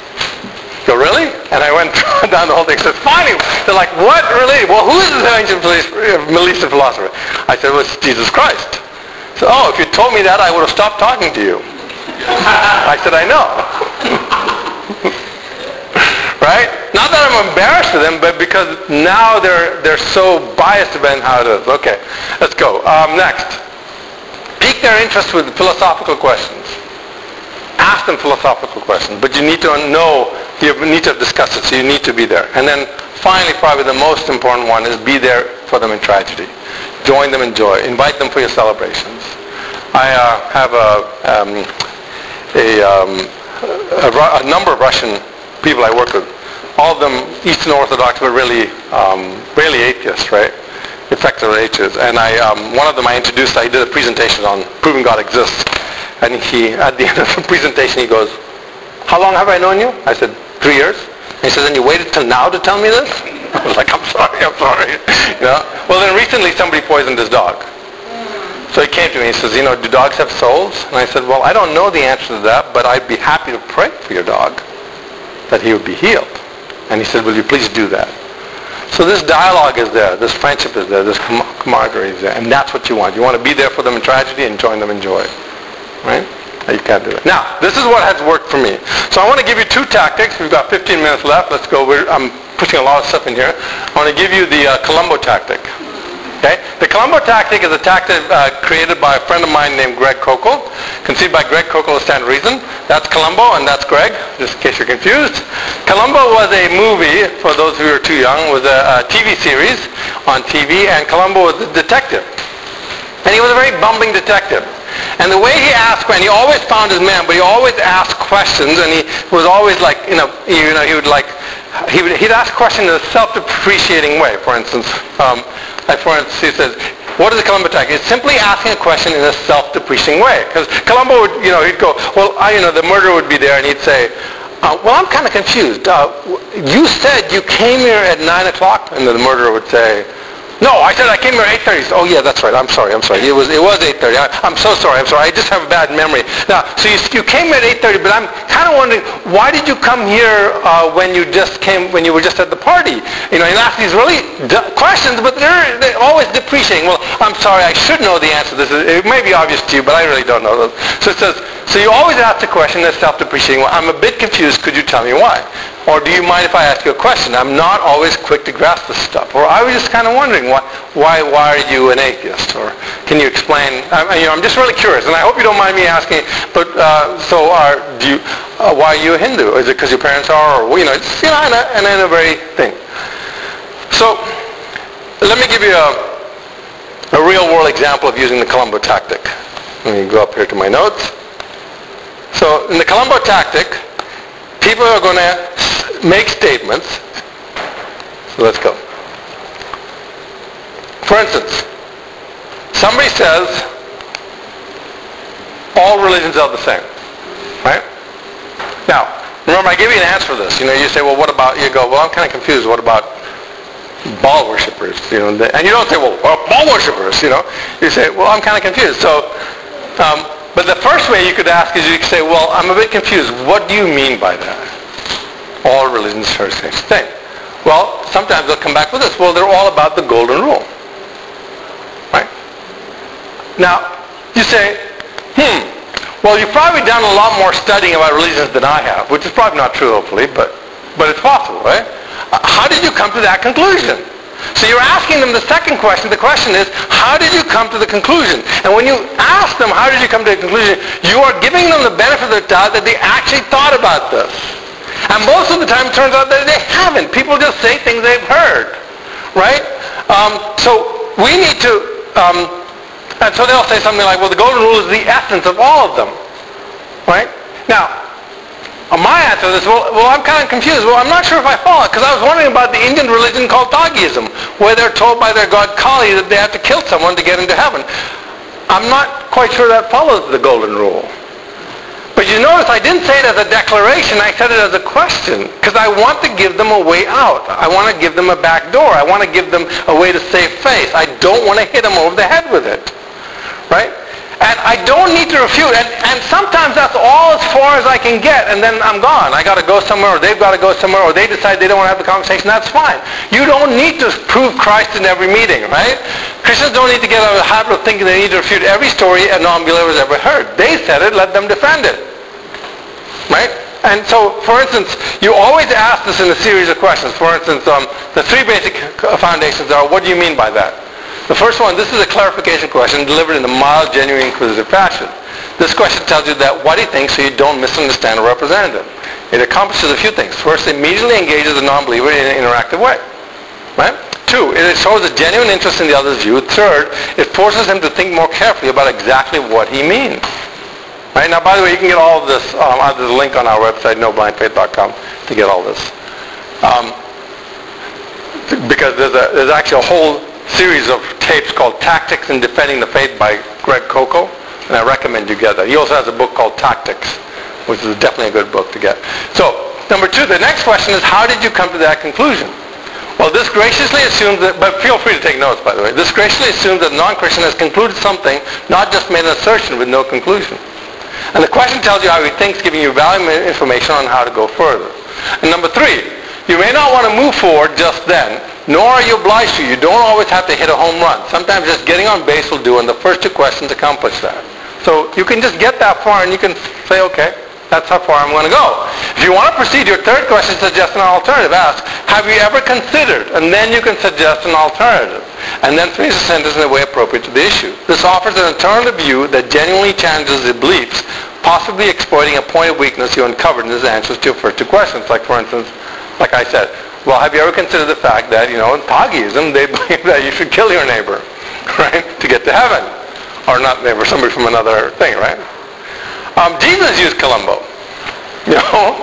Go, really? And I went down the whole thing. So it's funny. They're like, what? Really? Well, who is this ancient Middle Eastern philosopher? I said, well, it's Jesus Christ. So, oh, if you told me that, I would have stopped talking to you. I said, I know. Right? Not that I'm embarrassed with them, but because now they're they're so biased about how it is. Okay, let's go. Um, next. Pique their interest with philosophical questions. Ask them philosophical questions, but you need to know, you need to discuss it, so you need to be there. And then finally, probably the most important one is be there for them in tragedy. Join them in joy. Invite them for your celebrations. I uh, have a, um, a, um, a, a number of Russian people I work with. All of them Eastern Orthodox, but really, um, really atheists, right? Effective atheists. And I, um, one of them I introduced, I did a presentation on proving God exists. And he, at the end of the presentation, he goes, how long have I known you? I said, three years. And he says, and you waited till now to tell me this? I was like, I'm sorry, I'm sorry. You know? Well, then recently somebody poisoned his dog. So he came to me and he says, you know, do dogs have souls? And I said, well, I don't know the answer to that, but I'd be happy to pray for your dog that he would be healed. And he said, will you please do that? So this dialogue is there, this friendship is there, this camaraderie is there, and that's what you want. You want to be there for them in tragedy and join them in joy. Right? You can't do it. Now, this is what has worked for me. So I want to give you two tactics. We've got fifteen minutes left. Let's go. We're, I'm pushing a lot of stuff in here. I want to give you the uh, Columbo tactic. Okay? The Columbo tactic is a tactic uh, created by a friend of mine named Greg Koukl, conceived by Greg Koukl of Stand Reason. That's Columbo, and that's Greg, just in case you're confused. Columbo was a movie, for those who are too young, was a, a T V series on T V, and Columbo was a detective. And he was a very bumbling detective. And the way he asked, and he always found his man, but he always asked questions, and he was always like, you know, you know, he would like, he would, he'd ask questions in a self-depreciating way. For instance, um, like for instance, he says, what is a Columbo tactic? It's simply asking a question in a self-depreciating way. Because Columbo would, you know, he'd go, well, I, you know, the murderer would be there, and he'd say, uh, well, I'm kind of confused. Uh, you said you came here at nine o'clock, and the murderer would say, no, I said I came here at eight thirty. Oh, yeah, that's right. I'm sorry. I'm sorry. It was it was eight thirty. I, I'm so sorry. I'm sorry. I just have a bad memory. Now, so you, you came at eight thirty, but I'm kind of wondering, why did you come here uh, when you just came, when you were just at the party? You know, and ask these really d- questions, but they're, they're always depreciating. Well, I'm sorry. I should know the answer to this. It may be obvious to you, but I really don't know. So it says, So you always ask the question that's self-depreciating. Well, I'm a bit confused. Could you tell me why? Or do you mind if I ask you a question? I'm not always quick to grasp this stuff. Or I was just kind of wondering, why, why, why are you an atheist? Or can you explain? I, you know, I'm just really curious, and I hope you don't mind me asking. But uh, so, are do you? Uh, why are you a Hindu? Is it because your parents are, or you know, it's, you know, and, a, and in a very thing. So, let me give you a, a real-world example of using the Columbo tactic. Let me go up here to my notes. So, in the Columbo tactic, people are going to make statements. So let's go. For instance, somebody says, all religions are the same. Right? Now, remember, I gave you an answer for this. You know, you say, well, what about, you go, well, I'm kind of confused. What about Baal worshippers? You know, and you don't say, well, well Baal worshippers, you know. You say, well, I'm kind of confused. So, um, but the first way you could ask is you could say, well, I'm a bit confused. What do you mean by that? All religions are the same thing. Well, sometimes they'll come back with this. Well, they're all about the golden rule. Right? Now, you say, hmm, well, you've probably done a lot more studying about religions than I have, which is probably not true, hopefully, but, but it's possible, right? Uh, how did you come to that conclusion? So you're asking them the second question. The question is, how did you come to the conclusion? And when you ask them, how did you come to the conclusion, you are giving them the benefit of the doubt that they actually thought about this. And most of the time, it turns out that they haven't. People just say things they've heard, right? Um, so we need to, um, and so they'll say something like, well, the golden rule is the essence of all of them, right? Now, my answer is, well, well, I'm kind of confused. Well, I'm not sure if I follow it, because I was wondering about the Indian religion called Thagism, where they're told by their god Kali that they have to kill someone to get into heaven. I'm not quite sure that follows the golden rule. But you notice I didn't say it as a declaration, I said it as a question, because I want to give them a way out. I want to give them a back door. I want to give them a way to save face. I don't want to hit them over the head with it. Right? And I don't need to refute. And, and sometimes that's all as far as I can get, and then I'm gone. I got to go somewhere, or they've got to go somewhere, or they decide they don't want to have the conversation. That's fine. You don't need to prove Christ in every meeting, right? Christians don't need to get out of the habit of thinking they need to refute every story a non-believer has ever heard. They said it, let them defend it. Right? And so, for instance, you always ask this in a series of questions. For instance, um, the three basic foundations are, what do you mean by that? The first one, this is a clarification question delivered in a mild, genuine, inquisitive fashion. This question tells you that what he thinks so you don't misunderstand a representative. It accomplishes a few things. First, it immediately engages the non-believer in an interactive way. Right? Two, it shows a genuine interest in the other's view. Third, it forces him to think more carefully about exactly what he means. Right? Now, by the way, you can get all of this. Um, there's a link on our website, no blind faith dot com, to get all this. Um, because there's, a, there's actually a whole series of tapes called Tactics in Defending the Faith by Greg Coco, and I recommend you get that. He also has a book called Tactics, which is definitely a good book to get. So, number two, the next question is, how did you come to that conclusion? Well, this graciously assumes that, but feel free to take notes, by the way. This graciously assumes that the non-Christian has concluded something, not just made an assertion with no conclusion. And the question tells you how he thinks, giving you valuable information on how to go further. And number three, you may not want to move forward just then, nor are you obliged to. You don't always have to hit a home run. Sometimes just getting on base will do, and the first two questions accomplish that. So you can just get that far, and you can say, okay, that's how far I'm going to go. If you want to proceed, your third question suggests an alternative. Ask, have you ever considered? And then you can suggest an alternative. And then finish the sentence in a way appropriate to the issue. This offers an alternative view that genuinely challenges the beliefs, possibly exploiting a point of weakness you uncovered in his answers to your first two questions. Like, for instance, like I said, well, have you ever considered the fact that, you know, in Thagism, they believe that you should kill your neighbor, right, to get to heaven? Or not neighbor, somebody from another thing, right? Um, Jesus used Columbo. You know?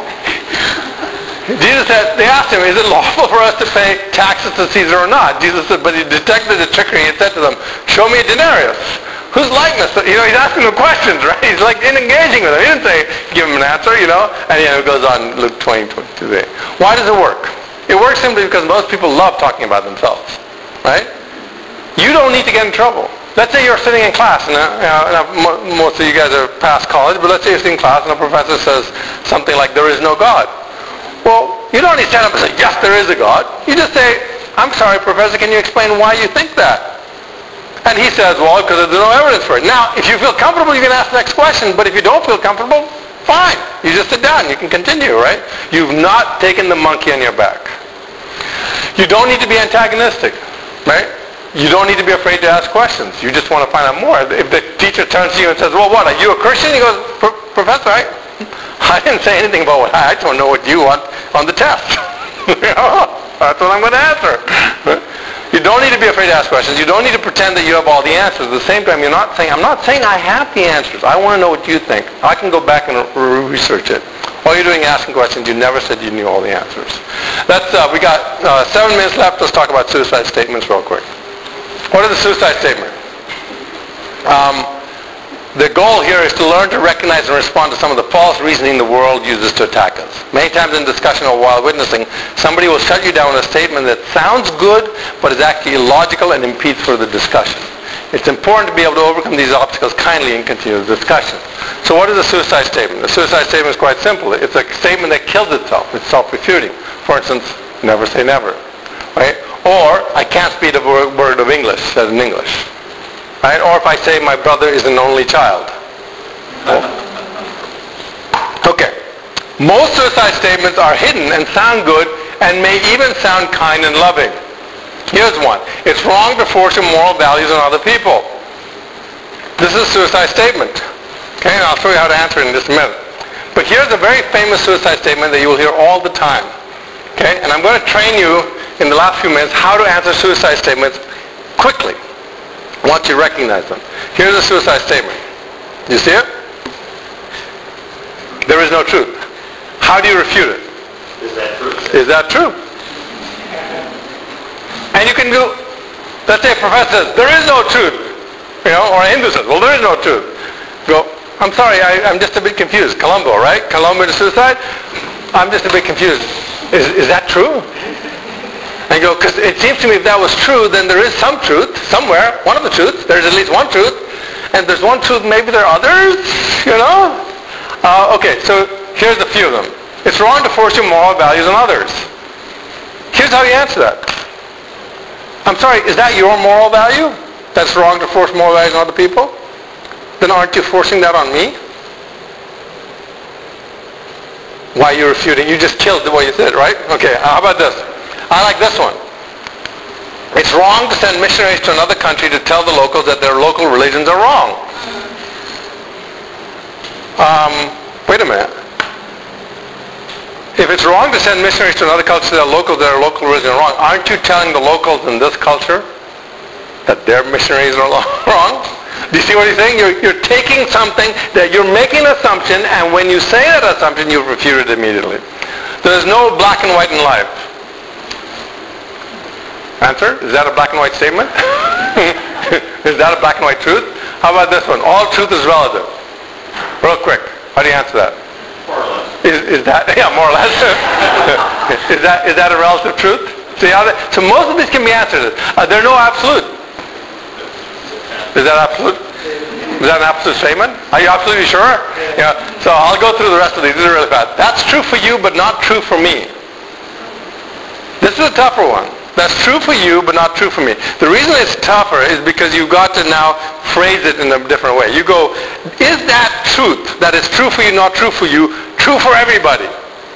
Jesus said, they asked him, is it lawful for us to pay taxes to Caesar or not? Jesus said, but he detected the trickery and said to them, show me a denarius. Whose likeness? You know, he's asking them questions, right? He's like in engaging with them. He didn't say, give him an answer, you know? And you know, it goes on, Luke twenty, twenty-two. Why does it work? It works simply because most people love talking about themselves, right? You don't need to get in trouble. Let's say you're sitting in class, and, uh, and most of you guys are past college, but let's say you're sitting in class and a professor says something like, there is no God. Well, you don't need to stand up and say, yes, there is a God. You just say, I'm sorry, professor, can you explain why you think that? And he says, well, because there's no evidence for it. Now, if you feel comfortable, you can ask the next question. But if you don't feel comfortable, fine. You just sit down. You can continue, right? You've not taken the monkey on your back. You don't need to be antagonistic, right? You don't need to be afraid to ask questions. You just want to find out more. If the teacher turns to you and says, well, what, are you a Christian? He goes, Professor, I, I didn't say anything about what I, I don't know what you want on the test. You know, that's what I'm going to answer. You don't need to be afraid to ask questions. You don't need to pretend that you have all the answers. At the same time, you're not saying, I'm not saying I have the answers. I want to know what you think. I can go back and re- research it. All you're doing is asking questions. You never said you knew all the answers. That's, uh, we got uh, seven minutes left. Let's talk about suicide statements real quick. What is a suicide statement? Um, the goal here is to learn to recognize and respond to some of the false reasoning the world uses to attack us. Many times in discussion or while witnessing, somebody will shut you down with a statement that sounds good, but is actually illogical and impedes further discussion. It's important to be able to overcome these obstacles kindly and continue the discussion. So what is a suicide statement? A suicide statement is quite simple. It's a statement that kills itself. It's self-refuting. For instance, never say never. Right? Or, I can't speak a word of English, said in English. Right? Or if I say my brother is an only child. Okay. Most suicide statements are hidden and sound good and may even sound kind and loving. Here's one. It's wrong to force your moral values on other people. This is a suicide statement. Okay, and I'll show you how to answer it in just a minute. But here's a very famous suicide statement that you will hear all the time. Okay, and I'm going to train you in the last few minutes how to answer suicide statements quickly once you recognize them. Here's a suicide statement. Do you see it? There is no truth. How do you refute it? Is that true? Is that true? And you can do, let's say a professor says, there is no truth. You know, or a Hindu says, well, there is no truth. Go, I'm sorry, I, I'm just a bit confused. Colombo, right? Colombo to suicide? I'm just a bit confused. Is, is that true? And you go, because it seems to me if that was true, then there is some truth somewhere, one of the truths. There's at least one truth. And if there's one truth, maybe there are others, you know? Uh, okay, so here's a few of them. It's wrong to force your moral values on others. Here's how you answer that. I'm sorry, is that your moral value? That's wrong to force moral values on other people? Then aren't you forcing that on me? Why are you refuting? You just killed the way you said, right? Okay, how about this? I like this one. It's wrong to send missionaries to another country to tell the locals that their local religions are wrong. Um, wait a minute. If it's wrong to send missionaries to another culture to tell locals that their local religions are wrong, aren't you telling the locals in this culture that their missionaries are wrong? Do you see what he's saying? You're, you're taking something that you're making an assumption, and when you say that assumption, you refute it immediately. There's no black and white in life. Answer? Is that a black and white statement? Is that a black and white truth? How about this one? All truth is relative. Real quick. How do you answer that? More or less. Is, is that, yeah, more or less. is that is that a relative truth? See how that, so most of these can be answered. Uh, there are no absolute. Is that absolute? Is that an absolute statement? Are you absolutely sure? Yeah. So I'll go through the rest of these. These are really fast. That's true for you, but not true for me. This is a tougher one. That's true for you, but not true for me. The reason it's tougher is because you've got to now phrase it in a different way. You go, is that truth, that is true for you, not true for you, true for everybody?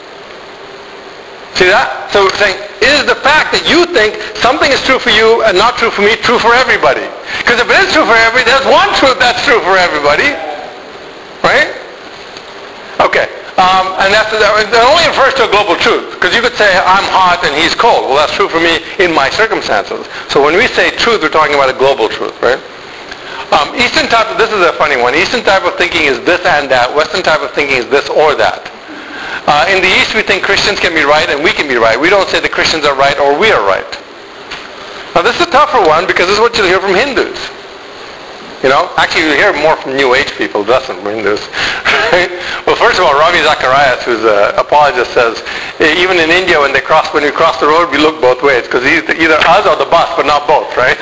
See that? So we're saying, is the fact that you think something is true for you and not true for me, true for everybody? Because if it is true for everybody, there's one truth that's true for everybody. Right? Okay. Um, and that's, that only refers to a global truth. Because you could say, I'm hot and he's cold. Well, that's true for me in my circumstances. So when we say truth, we're talking about a global truth, right? Um, Eastern type of, this is a funny one. Eastern type of thinking is this and that. Western type of thinking is this or that. Uh, in the East, we think Christians can be right and we can be right. We don't say the Christians are right or we are right. Now, this is a tougher one because this is what you'll hear from Hindus. You know, actually you hear more from New Age people, less than Hindus. Right? Well, first of all, Ravi Zacharias, who's an apologist, says even in India when they cross, when we cross the road, we look both ways because either us or the bus, but not both, right?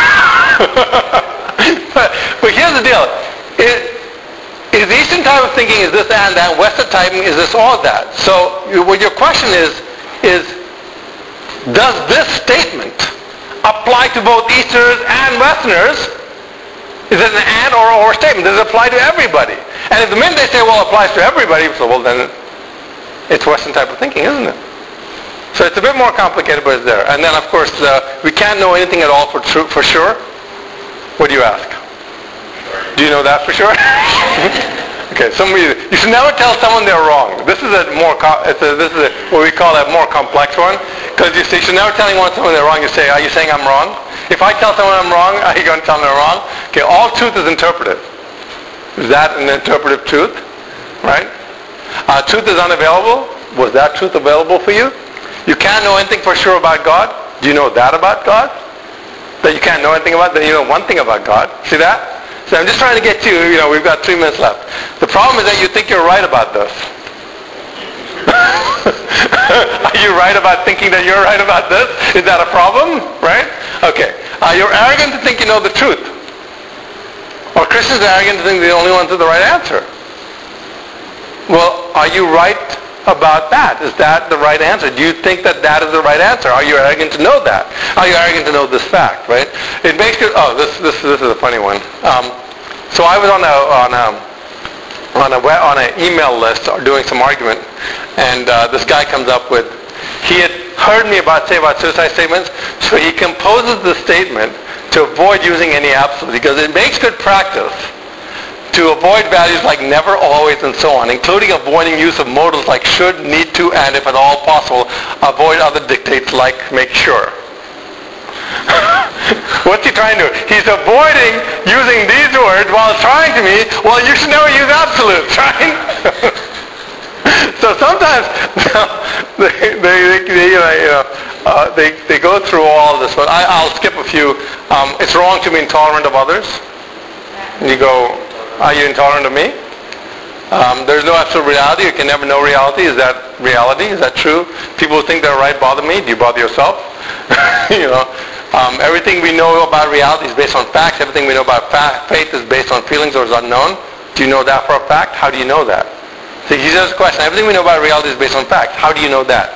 but, but here's the deal: it, is the Eastern type of thinking is this and that? Western type is this all that? So, what your question is is does this statement apply to both Easterners and Westerners? Is it an and or or statement? Does it apply to everybody? And if the minute they say, well, it applies to everybody, so well then it's Western type of thinking, isn't it? So it's a bit more complicated, but it's there. And then, of course, uh, we can't know anything at all for true, for sure. What do you ask? Do you know that for sure? Okay, somebody, you should never tell someone they're wrong. This is a more, it's a, this is a, what we call a more complex one. Because you, you should never tell anyone someone they're wrong. You say, are you saying I'm wrong? If I tell someone I'm wrong, are you going to tell them they're wrong? Okay, all truth is interpretive. Is that an interpretive truth? Right? Uh, truth is unavailable. Was that truth available for you? You can't know anything for sure about God. Do you know that about God? That you can't know anything about? Then you know one thing about God. See that? So I'm just trying to get you, you know, we've got three minutes left. The problem is that you think you're right about this. Are you right about thinking that you're right about this? Is that a problem? Right? Okay. Uh, you're arrogant to think you know the truth. Or Christians are arrogant to think they're the only ones with the right answer. Well, are you right about that? Is that the right answer? Do you think that that is the right answer? Are you arrogant to know that? Are you arrogant to know this fact, right? It makes you, oh, this this this is a funny one. Um, so I was on a on a on a web, on an email list doing some argument, and uh, this guy comes up with, he had heard me about say about suicide statements, so he composes the statement to avoid using any absolute, because it makes good practice to avoid values like never, always, and so on, including avoiding use of modals like should, need to, and if at all possible, avoid other dictates like make sure. What's he trying to do? He's avoiding using these words while trying to me, well, you should never use absolutes, right? So sometimes they, they, they, you know, uh, they, they go through all this, but I, I'll skip a few. Um, it's wrong to be intolerant of others. And you go, are you intolerant of me? Um, there's no absolute reality. You can never know reality. Is that reality? Is that true? People who think they're right bother me. Do you bother yourself? You know, um, everything we know about reality is based on facts. Everything we know about fa- faith is based on feelings or is unknown. Do you know that for a fact? How do you know that? So he says the question. Everything we know about reality is based on facts. How do you know that?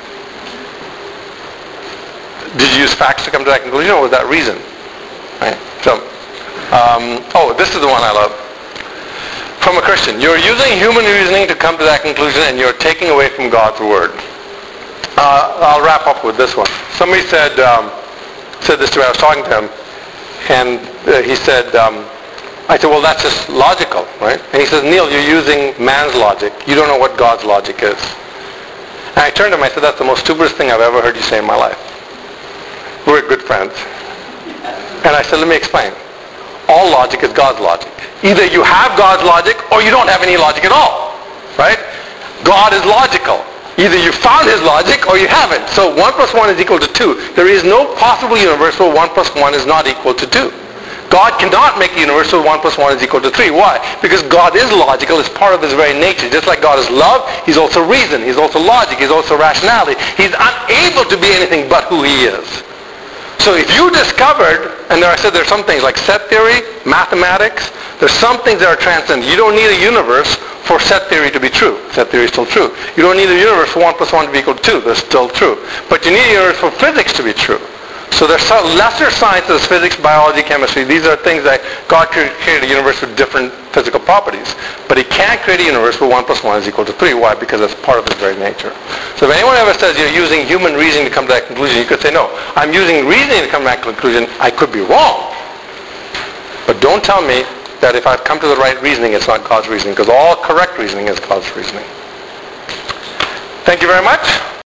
Did you use facts to come to that conclusion, or was that reason? Right? So, um, oh, this is the one I love. From a Christian, you're using human reasoning to come to that conclusion, and you're taking away from God's word. Uh, I'll wrap up with this one. Somebody said um, said this to me. I was talking to him, and uh, he said, um, I said, well, that's just logical, right? And he says, Neil, you're using man's logic. You don't know what God's logic is. And I turned to him. I said, that's the most stupidest thing I've ever heard you say in my life. We're good friends. And I said, let me explain. All logic is God's logic. Either you have God's logic or you don't have any logic at all. Right? God is logical. Either you found his logic or you haven't. So one plus one is equal to two. There is no possible universe where one plus one is not equal to two. God cannot make a universe where one plus one is equal to three. Why? Because God is logical. It's part of his very nature. Just like God is love, he's also reason. He's also logic. He's also rationality. He's unable to be anything but who he is. So if you discovered, and there I said there's some things like set theory, mathematics, there's some things that are transcendent. You don't need a universe for set theory to be true. Set theory is still true. You don't need a universe for one plus one to be equal to two. That's still true. But you need a universe for physics to be true. So there's some lesser sciences, physics, biology, chemistry. These are things that God created a universe with different physical properties. But he can't create a universe where one plus one is equal to three. Why? Because that's part of his very nature. So if anyone ever says you're using human reasoning to come to that conclusion, you could say, no, I'm using reasoning to come to that conclusion. I could be wrong. But don't tell me that if I've come to the right reasoning, it's not God's reasoning. Because all correct reasoning is God's reasoning. Thank you very much.